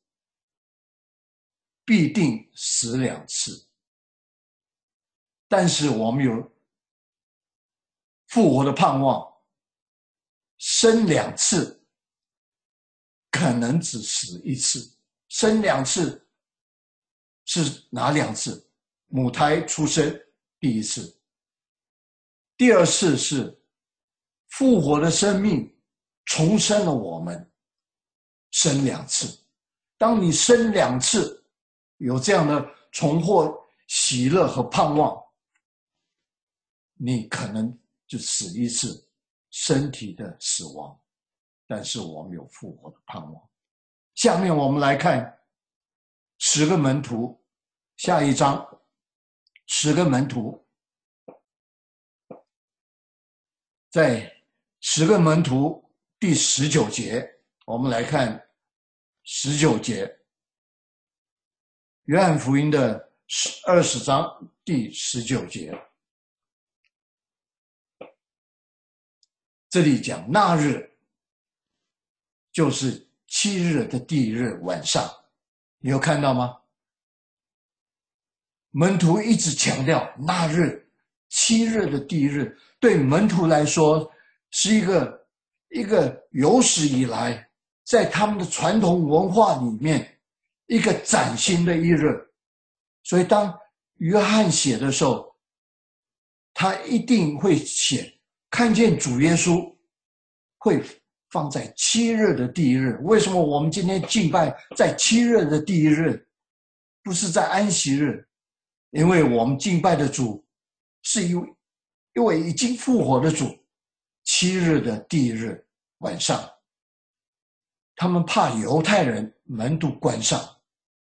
必定死两次，但是我们有复活的盼望，生两次可能只死一次。生两次是哪两次？母胎出生第一次，第二次是复活的生命重生了我们，生两次。当你生两次，有这样的重获喜乐和盼望，你可能就死一次，身体的死亡，但是我们有复活的盼望。下面我们来看十个门徒，下一章，十个门徒，在十个门徒第十九节，我们来看十九节，约翰福音的二十章第十九节，这里讲那日就是七日的第一日晚上，你有看到吗？门徒一直强调那日，七日的第一日，对门徒来说是一个一个有史以来在他们的传统文化里面一个崭新的一日。所以当约翰写的时候，他一定会写看见主耶稣会放在七日的第一日。为什么我们今天敬拜在七日的第一日，不是在安息日？因为我们敬拜的主是一位一位已经复活的主。七日的第一日晚上，他们怕犹太人门徒关上，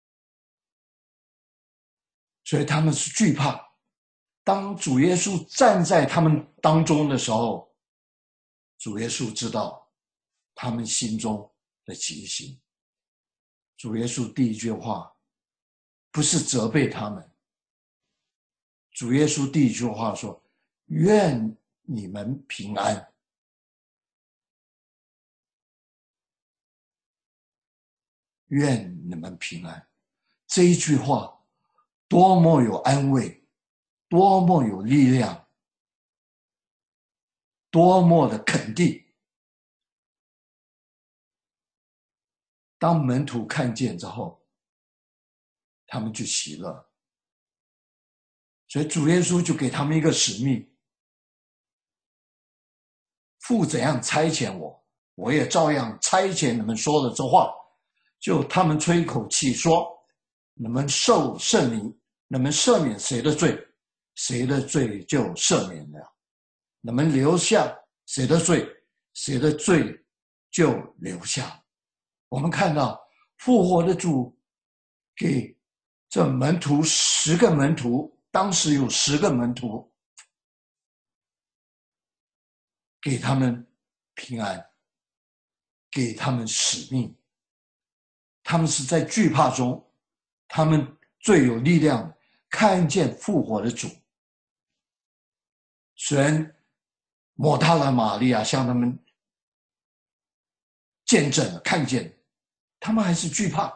所以他们是惧怕。当主耶稣站在他们当中的时候，主耶稣知道他们心中的情形。主耶稣第一句话不是责备他们，主耶稣第一句话说：愿你们平安。愿你们平安。这一句话多么有安慰，多么有力量，多么的肯定。当门徒看见之后，他们就喜乐。所以主耶稣就给他们一个使命，父怎样差遣我，我也照样差遣你们说的这话。就他们吹一口气说，你们受圣灵，你们赦免谁的罪，谁的罪就赦免了；你们留下谁的罪，谁的罪就留下。我们看到复活的主给这门徒十个门徒，当时有十个门徒，给他们平安，给他们使命。他们是在惧怕中，他们最有力量看见复活的主。虽然抹大拉玛利亚向他们见证了看见，他们还是惧怕。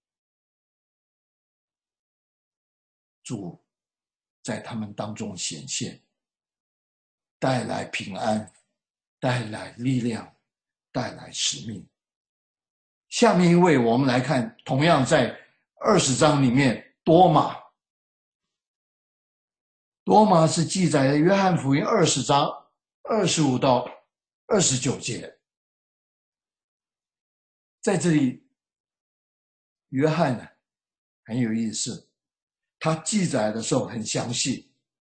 主在他们当中显现，带来平安，带来力量，带来使命。下面一位我们来看，同样在二十章里面，多马。多马是记载在约翰福音二十章二十五到二十九节。在这里约翰呢很有意思，他记载的时候很详细。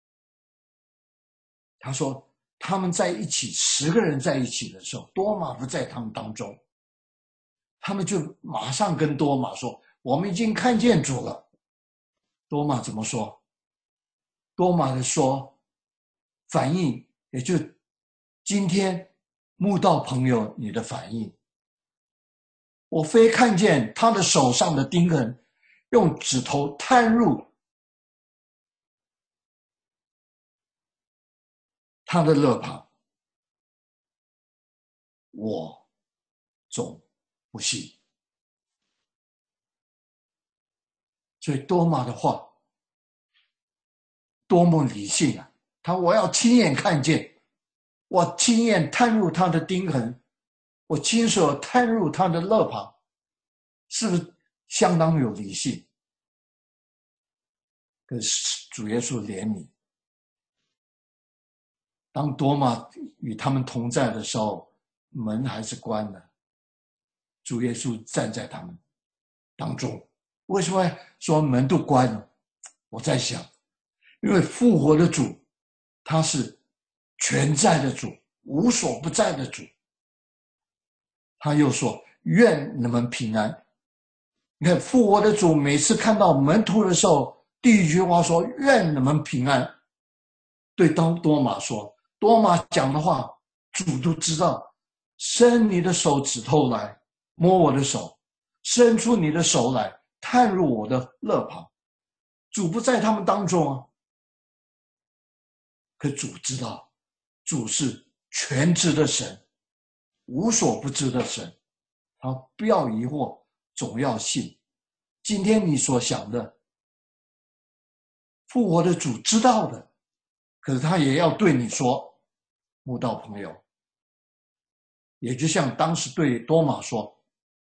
他说他们在一起，十个人在一起的时候，多马不在他们当中。他们就马上跟多马说，我们已经看见主了。多马怎么说？多马的说反应，也就今天慕道朋友你的反应，我非看见他的手上的钉痕，用指头探入他的肋旁， 我总不信。所以多马的话多么理性啊！他我要亲眼看见，我亲眼探入他的钉痕，我亲手探入他的肋旁，是不是相当有理性？可是主耶稣怜悯，当多马与他们同在的时候，门还是关的，主耶稣站在他们当中。为什么说门都关了？我在想，因为复活的主他是全在的主，无所不在的主。他又说愿你们平安。你看复活的主每次看到门徒的时候，第一句话说愿你们平安。对多马说，多马讲的话主都知道，伸你的手指头来摸我的手，伸出你的手来探入我的肋旁。主不在他们当中啊，可主知道，主是全知的神，无所不知的神。他不要疑惑，总要信。今天你所想的，复活的主知道的，可是他也要对你说，慕道朋友，也就像当时对多马说，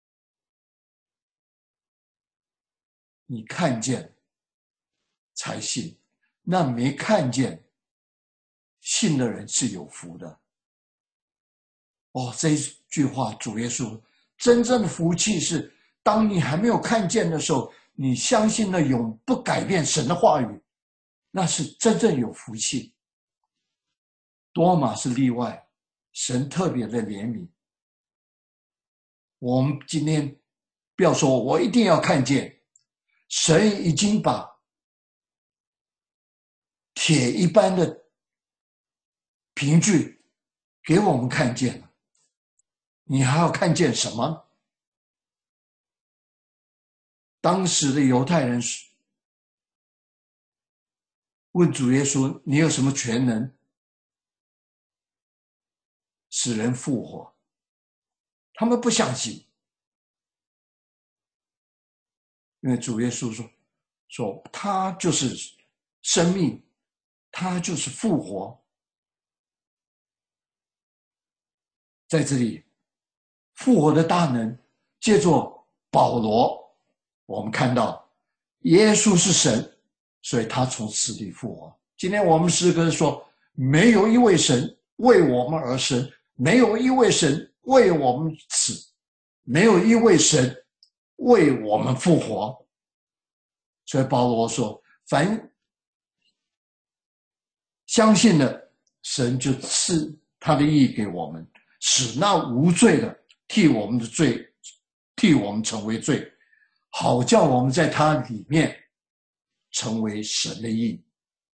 你看见才信，那没看见信的人是有福的。哦，这一句话主耶稣真正的福气是，当你还没有看见的时候，你相信了永不改变神的话语，那是真正有福气。多马是例外，神特别的怜悯。我们今天不要说我一定要看见，神已经把铁一般的凭据给我们看见了，你还要看见什么？当时的犹太人问主耶稣，你有什么权能使人复活？他们不相信，因为主耶稣说说他就是生命，他就是复活。在这里复活的大能借着保罗，我们看到耶稣是神，所以他从死里复活。今天我们诗歌说，没有一位神为我们而生，没有一位神为我们死，没有一位神为我们复活。所以保罗说，凡相信的，神就赐他的义给我们，使那无罪的替我们的罪，替我们成为罪，好叫我们在他里面成为神的义，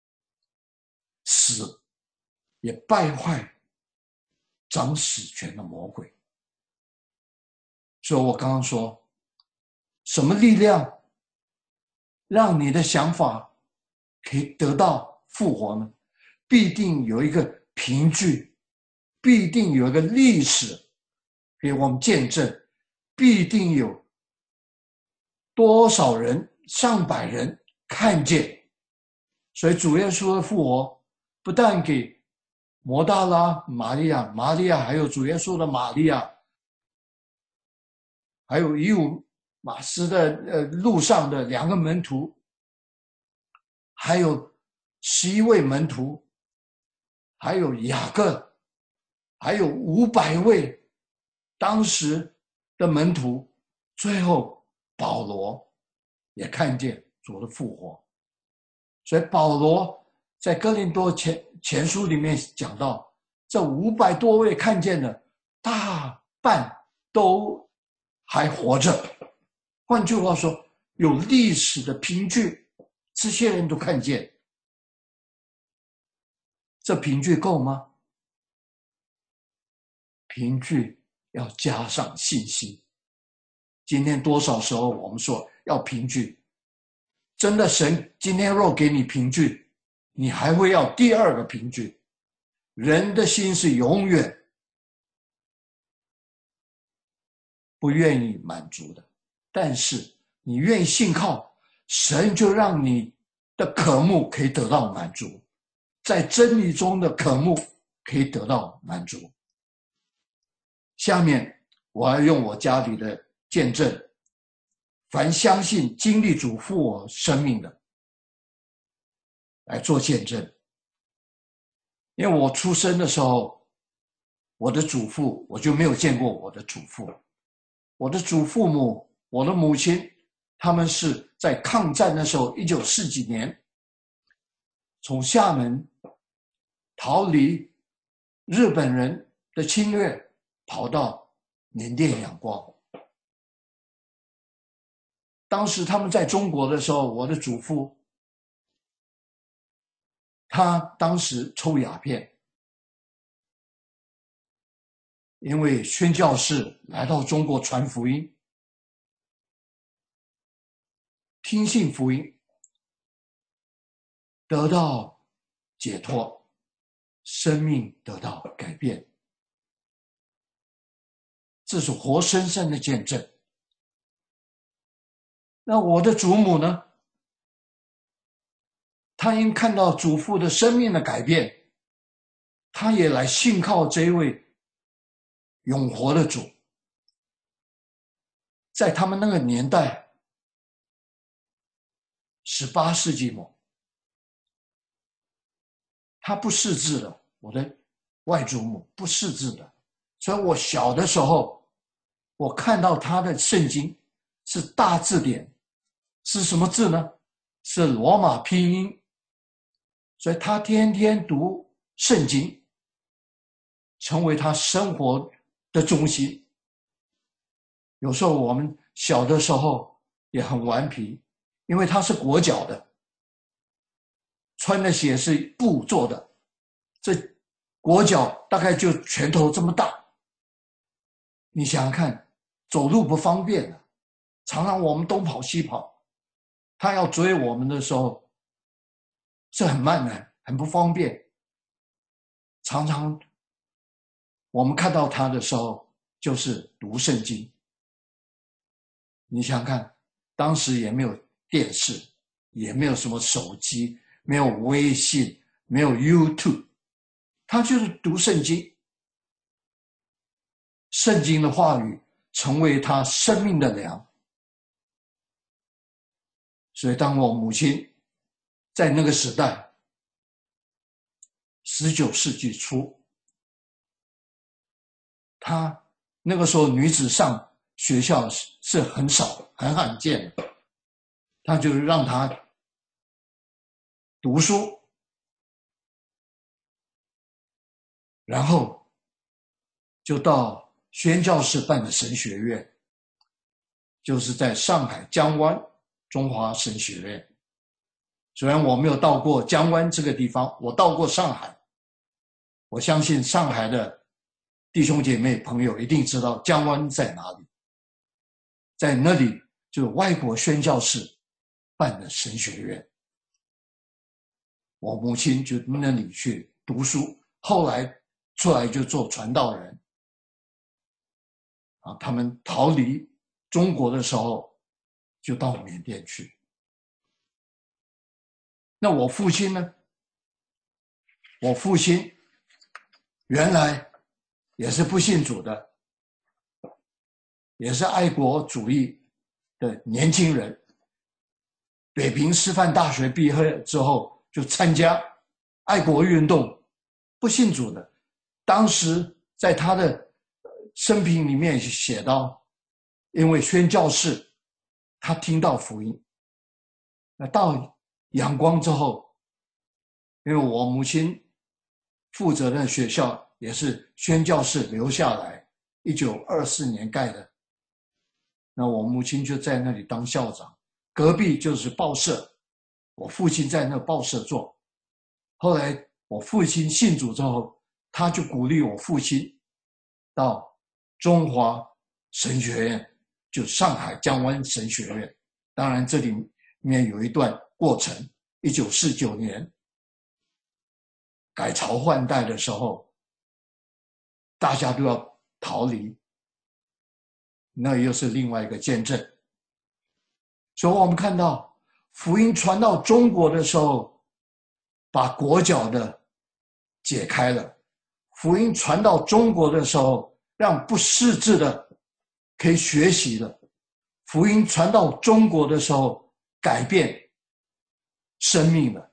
死也败坏掌死权的魔鬼。所以我刚刚说，什么力量让你的想法可以得到复活呢？必定有一个凭据，必定有一个历史给我们见证，必定有多少人，上百人看见。所以主耶稣的复活不但给摩大拉玛利亚，玛利亚还有主耶稣的玛利亚，还有以武马斯的呃路上的两个门徒，还有十一位门徒，还有雅各，还有五百位当时的门徒，最后保罗也看见主的复活。所以保罗在哥林多前前书里面讲到，这五百多位看见的大半都还活着。换句话说，有历史的凭据，这些人都看见。这凭据够吗？凭据要加上信心。今天多少时候我们说要凭据，真的神今天若给你凭据，你还会要第二个凭据。人的心是永远不愿意满足的。但是你愿意信靠神，就让你的渴慕可以得到满足，在真理中的渴慕可以得到满足。下面我要用我家里的见证，凡相信经历主复我生命的来做见证。因为我出生的时候，我的祖父我就没有见过我的祖父，我的祖父母，我的母亲，他们是在抗战的时候一九四几年从厦门逃离日本人的侵略，跑到缅甸仰光。当时他们在中国的时候，我的祖父他当时抽鸦片，因为宣教士来到中国传福音，听信福音，得到解脱，生命得到改变。这是活生生的见证。那我的祖母呢？她因看到祖父的生命的改变，她也来信靠这一位永活的主。在他们那个年代，十八世纪末，她不识字的，我的外祖母不识字的，所以我小的时候，我看到她的圣经是大字典，是什么字呢？是罗马拼音。所以他天天读圣经，成为他生活的中心。有时候我们小的时候也很顽皮，因为他是裹脚的，穿的鞋是布做的，这裹脚大概就拳头这么大。你想想看，走路不方便的，常常我们东跑西跑，他要追我们的时候是很慢的，很不方便。常常我们看到他的时候就是读圣经。你想想看，当时也没有电视，也没有什么手机，没有微信，没有 YouTube， 他就是读圣经。圣经的话语成为他生命的粮。所以当我母亲在那个时代，十九世纪初，她那个时候女子上学校是很少很罕见的，她就让她读书，然后就到宣教士办的神学院，就是在上海江湾中华神学院。虽然我没有到过江湾这个地方，我到过上海。我相信上海的弟兄姐妹朋友一定知道江湾在哪里。在那里就是外国宣教士办的神学院。我母亲就那里去读书，后来出来就做传道人。啊，他们逃离中国的时候，就到缅甸去。那我父亲呢？我父亲原来也是不信主的，也是爱国主义的年轻人。北平师范大学毕业之后，就参加爱国运动，不信主的。当时在他的生平里面写到，因为宣教士，他听到福音，那到仰光之后，因为我母亲负责的学校也是宣教士留下来，一九二四年盖的。那我母亲就在那里当校长，隔壁就是报社，我父亲在那报社做。后来我父亲信主之后，他就鼓励我父亲到中华神学院，就上海江湾神学院。当然这里面有一段过程，一九四九年改朝换代的时候，大家都要逃离那又是另外一个见证。所以我们看到福音传到中国的时候，把国脚的解开了；福音传到中国的时候，让不识字的可以学习了；福音传到中国的时候，改变生命了。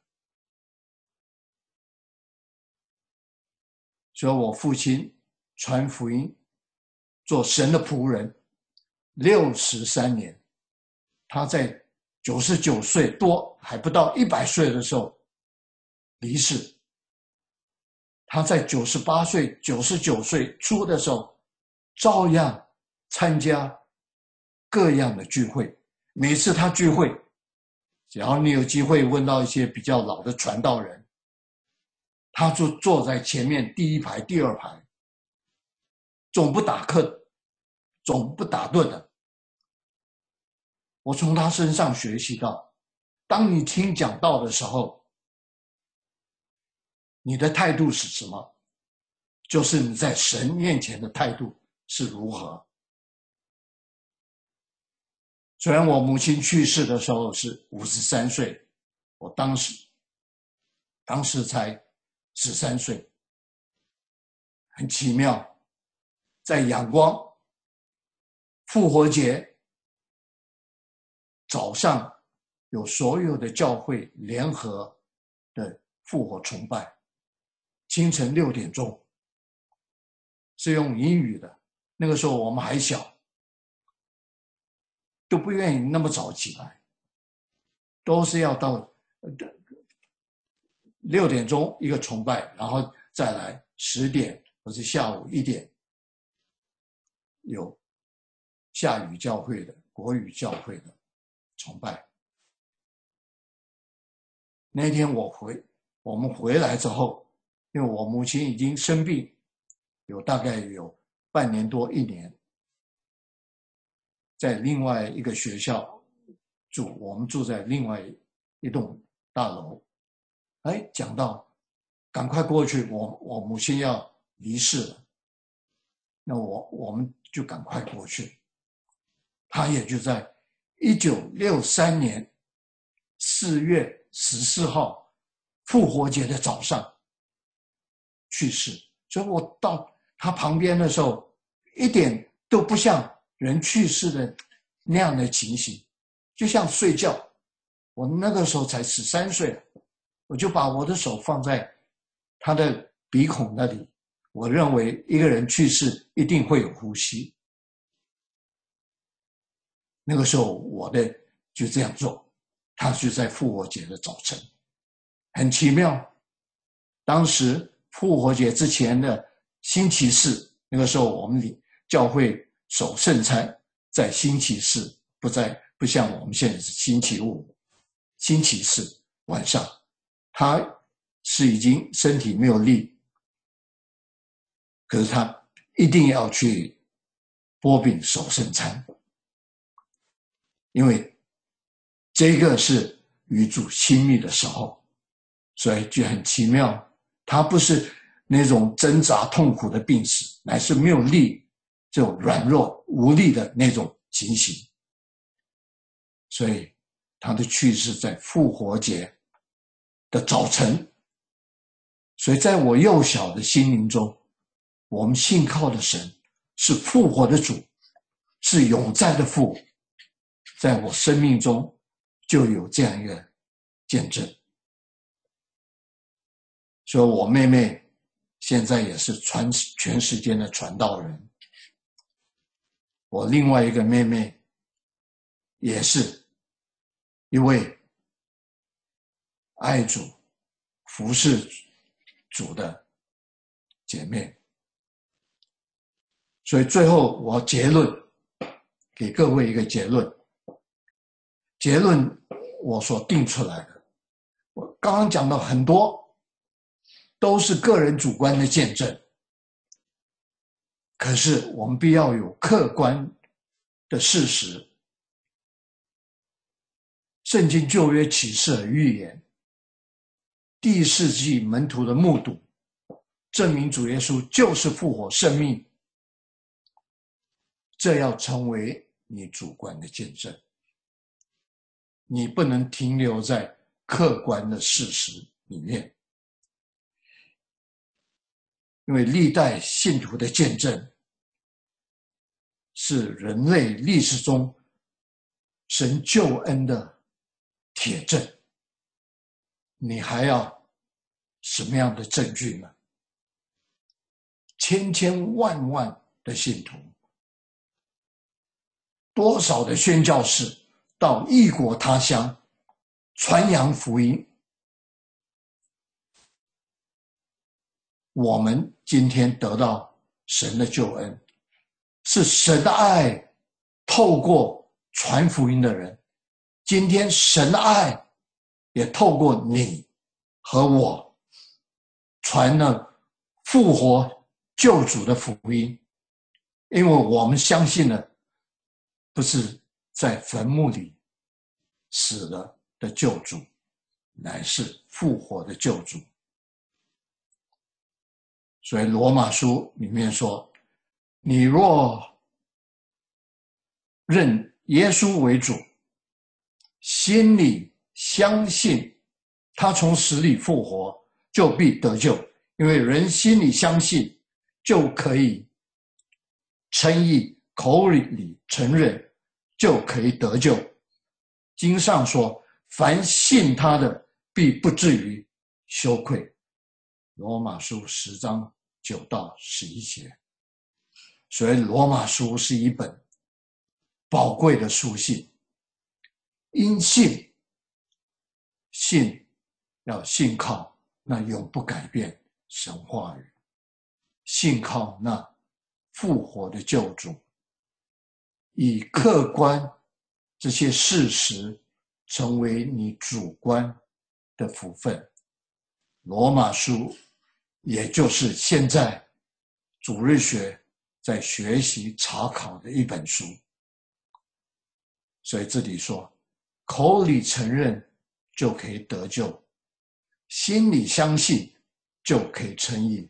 所以我父亲传福音，做神的仆人六十三年，他在九十九岁多，还不到一百岁的时候离世。他在九十八岁、九十九岁初的时候，照样参加各样的聚会。每次他聚会，只要你有机会问到一些比较老的传道人，他就坐在前面第一排、第二排，总不打瞌，总不打盹的。我从他身上学习到，当你听讲道的时候，你的态度是什么？就是你在神面前的态度是如何。虽然我母亲去世的时候是五十三岁，我当时当时才十三岁，很奇妙，在阳光复活节早上有所有的教会联合的复活崇拜，清晨六点钟，是用英语的。那个时候我们还小，都不愿意那么早起来，都是要到六点钟一个崇拜，然后再来十点或是下午一点有下语教会的、国语教会的崇拜。那天我回我们回来之后，因为我母亲已经生病，有大概有半年多一年，在另外一个学校住，我们住在另外一栋大楼。哎，讲到赶快过去，我我母亲要离世了，那我我们就赶快过去。他也就在一九六三年四月十四号复活节的早上去世，所以我到他旁边的时候，一点都不像人去世的那样的情形，就像睡觉。我那个时候才十三岁，我就把我的手放在他的鼻孔那里，我认为一个人去世一定会有呼吸。那个时候我的就这样做，他就在复活节的早晨，很奇妙。当时复活节之前的星期四，那个时候我们教会守圣餐在星期四，不在不像我们现在是星期五，星期四晚上，他是已经身体没有力，可是他一定要去擘饼守圣餐，因为这个是与主亲密的时候，所以就很奇妙。他不是那种挣扎痛苦的病死，乃是没有力，这种软弱无力的那种情形。所以他的去世在复活节的早晨。所以在我幼小的心灵中，我们信靠的神是复活的主，是永在的父，在我生命中就有这样一个见证。所以我妹妹现在也是传全世界的传道人，我另外一个妹妹也是一位爱主服侍主的姐妹。所以最后我结论，给各位一个结论。结论我所定出来的，我刚刚讲到很多都是个人主观的见证，可是我们必要有客观的事实。圣经旧约启示的预言，第一世纪门徒的目睹，证明主耶稣就是复活生命， 这要成为你主观的见证。你不能停留在客观的事实里面，因为历代信徒的见证是人类历史中神救恩的铁证。你还要什么样的证据呢？千千万万的信徒，多少的宣教士到异国他乡传扬福音。我们今天得到神的救恩，是神的爱透过传福音的人，今天神的爱也透过你和我传了复活救主的福音。因为我们相信了，不是在坟墓里死了的救主，乃是复活的救主。所以罗马书里面说，你若认耶稣为主，心里相信他从死里复活，就必得救。因为人心里相信，就可以称义，口里承认，就可以得救。经上说，凡信他的，必不至于羞愧。罗马书十章九到十一节。所以罗马书是一本宝贵的书信。因信，信要信靠那永不改变神话语，信靠那复活的救主，以客观这些事实成为你主观的福分。罗马书也就是现在主日学在学习查考的一本书。所以这里说，口里承认就可以得救，心里相信就可以称义。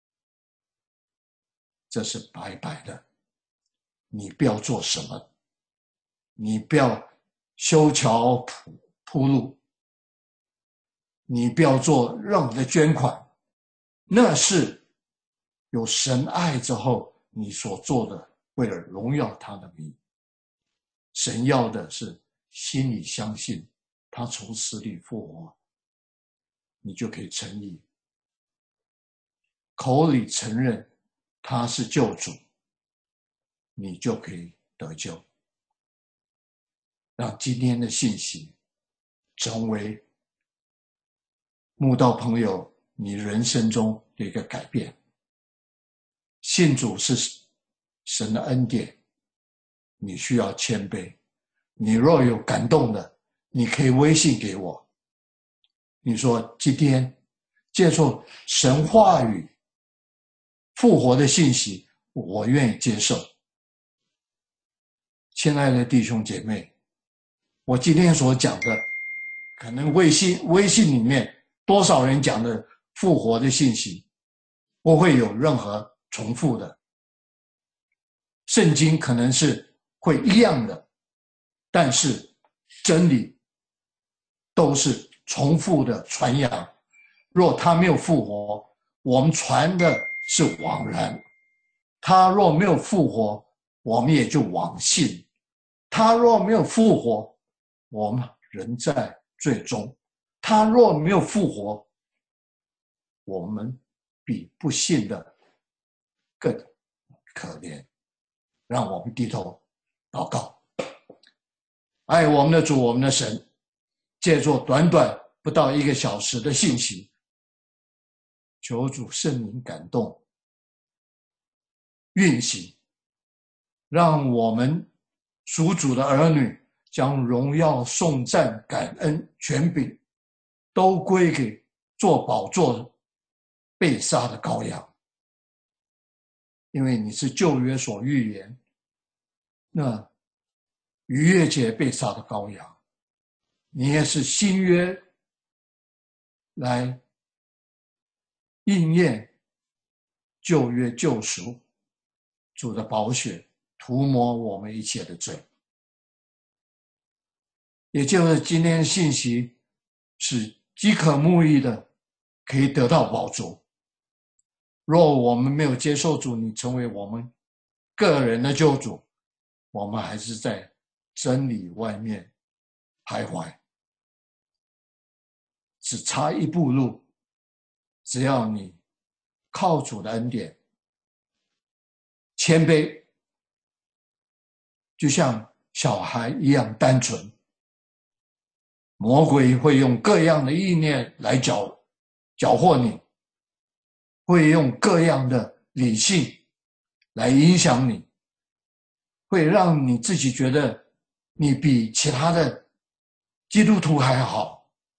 这是白白的，你不要做什么，你不要修桥铺铺路，你不要做任何的捐款，那是有神爱之后你所做的，为了荣耀他的名。神要的是心里相信他从死里复活，你就可以称义，口里承认他是救主，你就可以得救。让今天的信息成为慕道朋友你人生中的一个改变。信主是神的恩典，你需要谦卑。你若有感动的，你可以微信给我，你说今天接受神话语复活的信息，我愿意接受。亲爱的弟兄姐妹，我今天所讲的，可能微信微信里面多少人讲的复活的信息，不会有任何重复的。圣经可能是会一样的，但是真理都是重复的传扬。若他没有复活，我们传的是枉然；他若没有复活，我们也就枉信；他若没有复活，我们仍在罪中；他若没有复活，我们比不信的更可怜。让我们低头祷告。爱我们的主，我们的神，借助短短不到一个小时的信息，求主圣灵感动运行，让我们属主的儿女将荣耀、颂赞、感恩、权柄都归给做宝座被杀的羔羊。因为你是旧约所预言那逾越节被杀的羔羊，你也是新约来应验旧约救赎主的宝血涂抹我们一切的罪。也就是今天的信息是饥渴慕义的可以得到饱足。若我们没有接受主，你成为我们个人的救主，我们还是在真理外面徘徊，只差一步路。只要你靠主的恩典，谦卑，就像小孩一样单纯，魔鬼会用各样的意念来搅搅和你，会用各样的理性来影响你，会让你自己觉得你比其他的基督徒还好。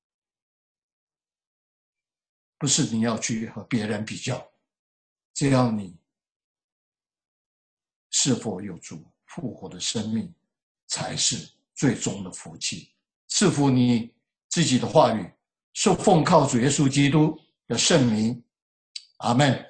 不是你要去和别人比较，只要你是否有主复活的生命，才是最终的福气。赐福你自己的话语，是奉靠主耶稣基督的圣名，阿们。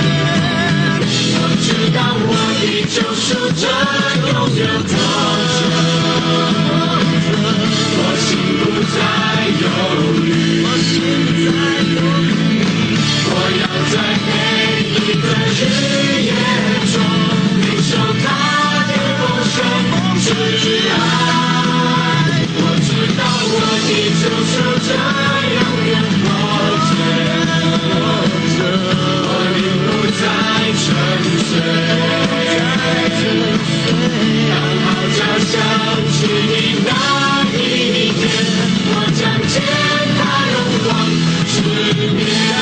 救赎者永远活着。 沉睡。当号角响起的那一天，我将见他荣光十年。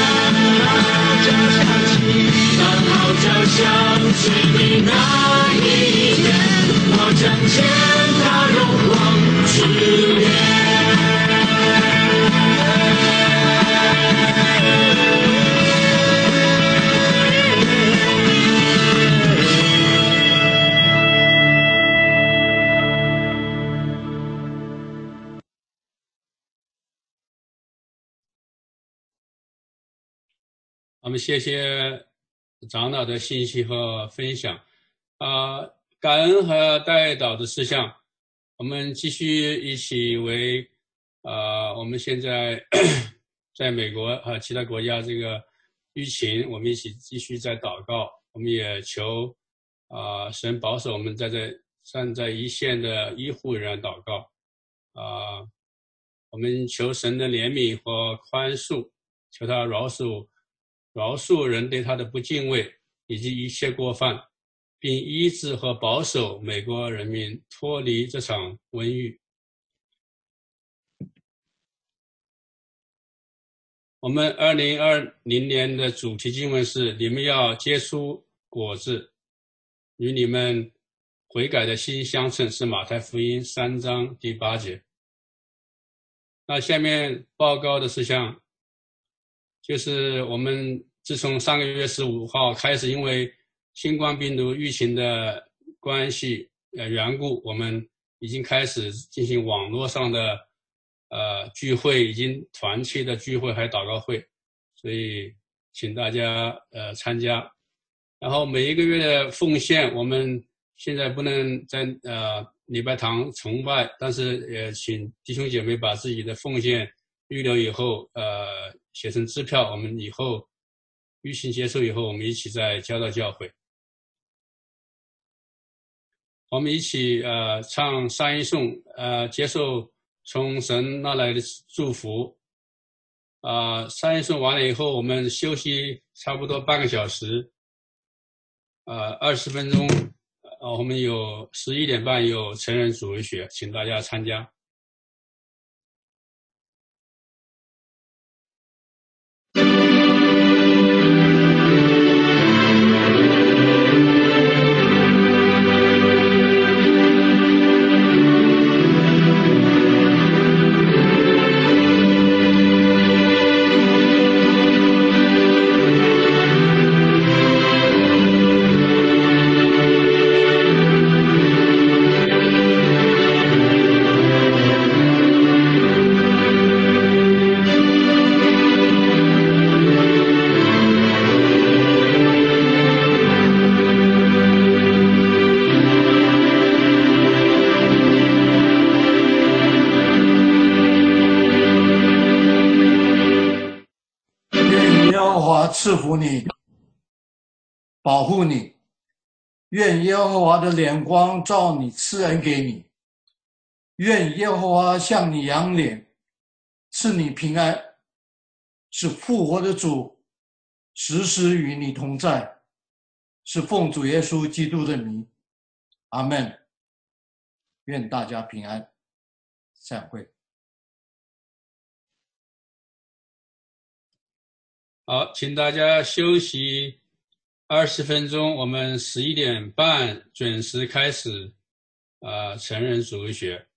当号角响起的那一天，我将见他荣光十年。 我们谢谢长老的信息和分享。啊、呃，感恩和代祷的事项，我们继续一起为呃我们现在在美国和其他国家这个疫情，我们一起继续在祷告。我们也求啊、呃、神保守我们在这站在一线的医护人员祷告。啊、呃，我们求神的怜悯和宽恕，求他饶恕。饶恕人对他的不敬畏以及一切过犯，并医治和保守美国人民脱离这场瘟疫。我们二零二零年的主题经文是：你们要结出果子，与你们悔改的心相称，是马太福音三章第八节。那下面报告的事项就是我们自从上个月十五号开始，因为新冠病毒疫情的关系呃缘故，我们已经开始进行网络上的呃聚会，已经团契的聚会还有祷告会，所以请大家呃参加。然后每一个月的奉献，我们现在不能在呃礼拜堂崇拜，但是也请弟兄姐妹把自己的奉献预留以后，呃，写成支票，我们以后疫情结束以后，我们一起再交到教会。我们一起呃唱三一颂，呃，接受从神那来的祝福。啊、呃，三一颂完了以后，我们休息差不多半个小时，呃，二十分钟。呃，我们有十一点半有成人主日学，请大家参加。 赐福你，保护你，愿耶和华的脸光照你，赐恩给你，愿耶和华向你扬脸，赐你平安，是复活的主时时与你同在，是奉主耶稣基督的名，阿们。愿大家平安，散会。 好，请大家休息二十分钟，我们十一点半准时开始，呃，成人主日学。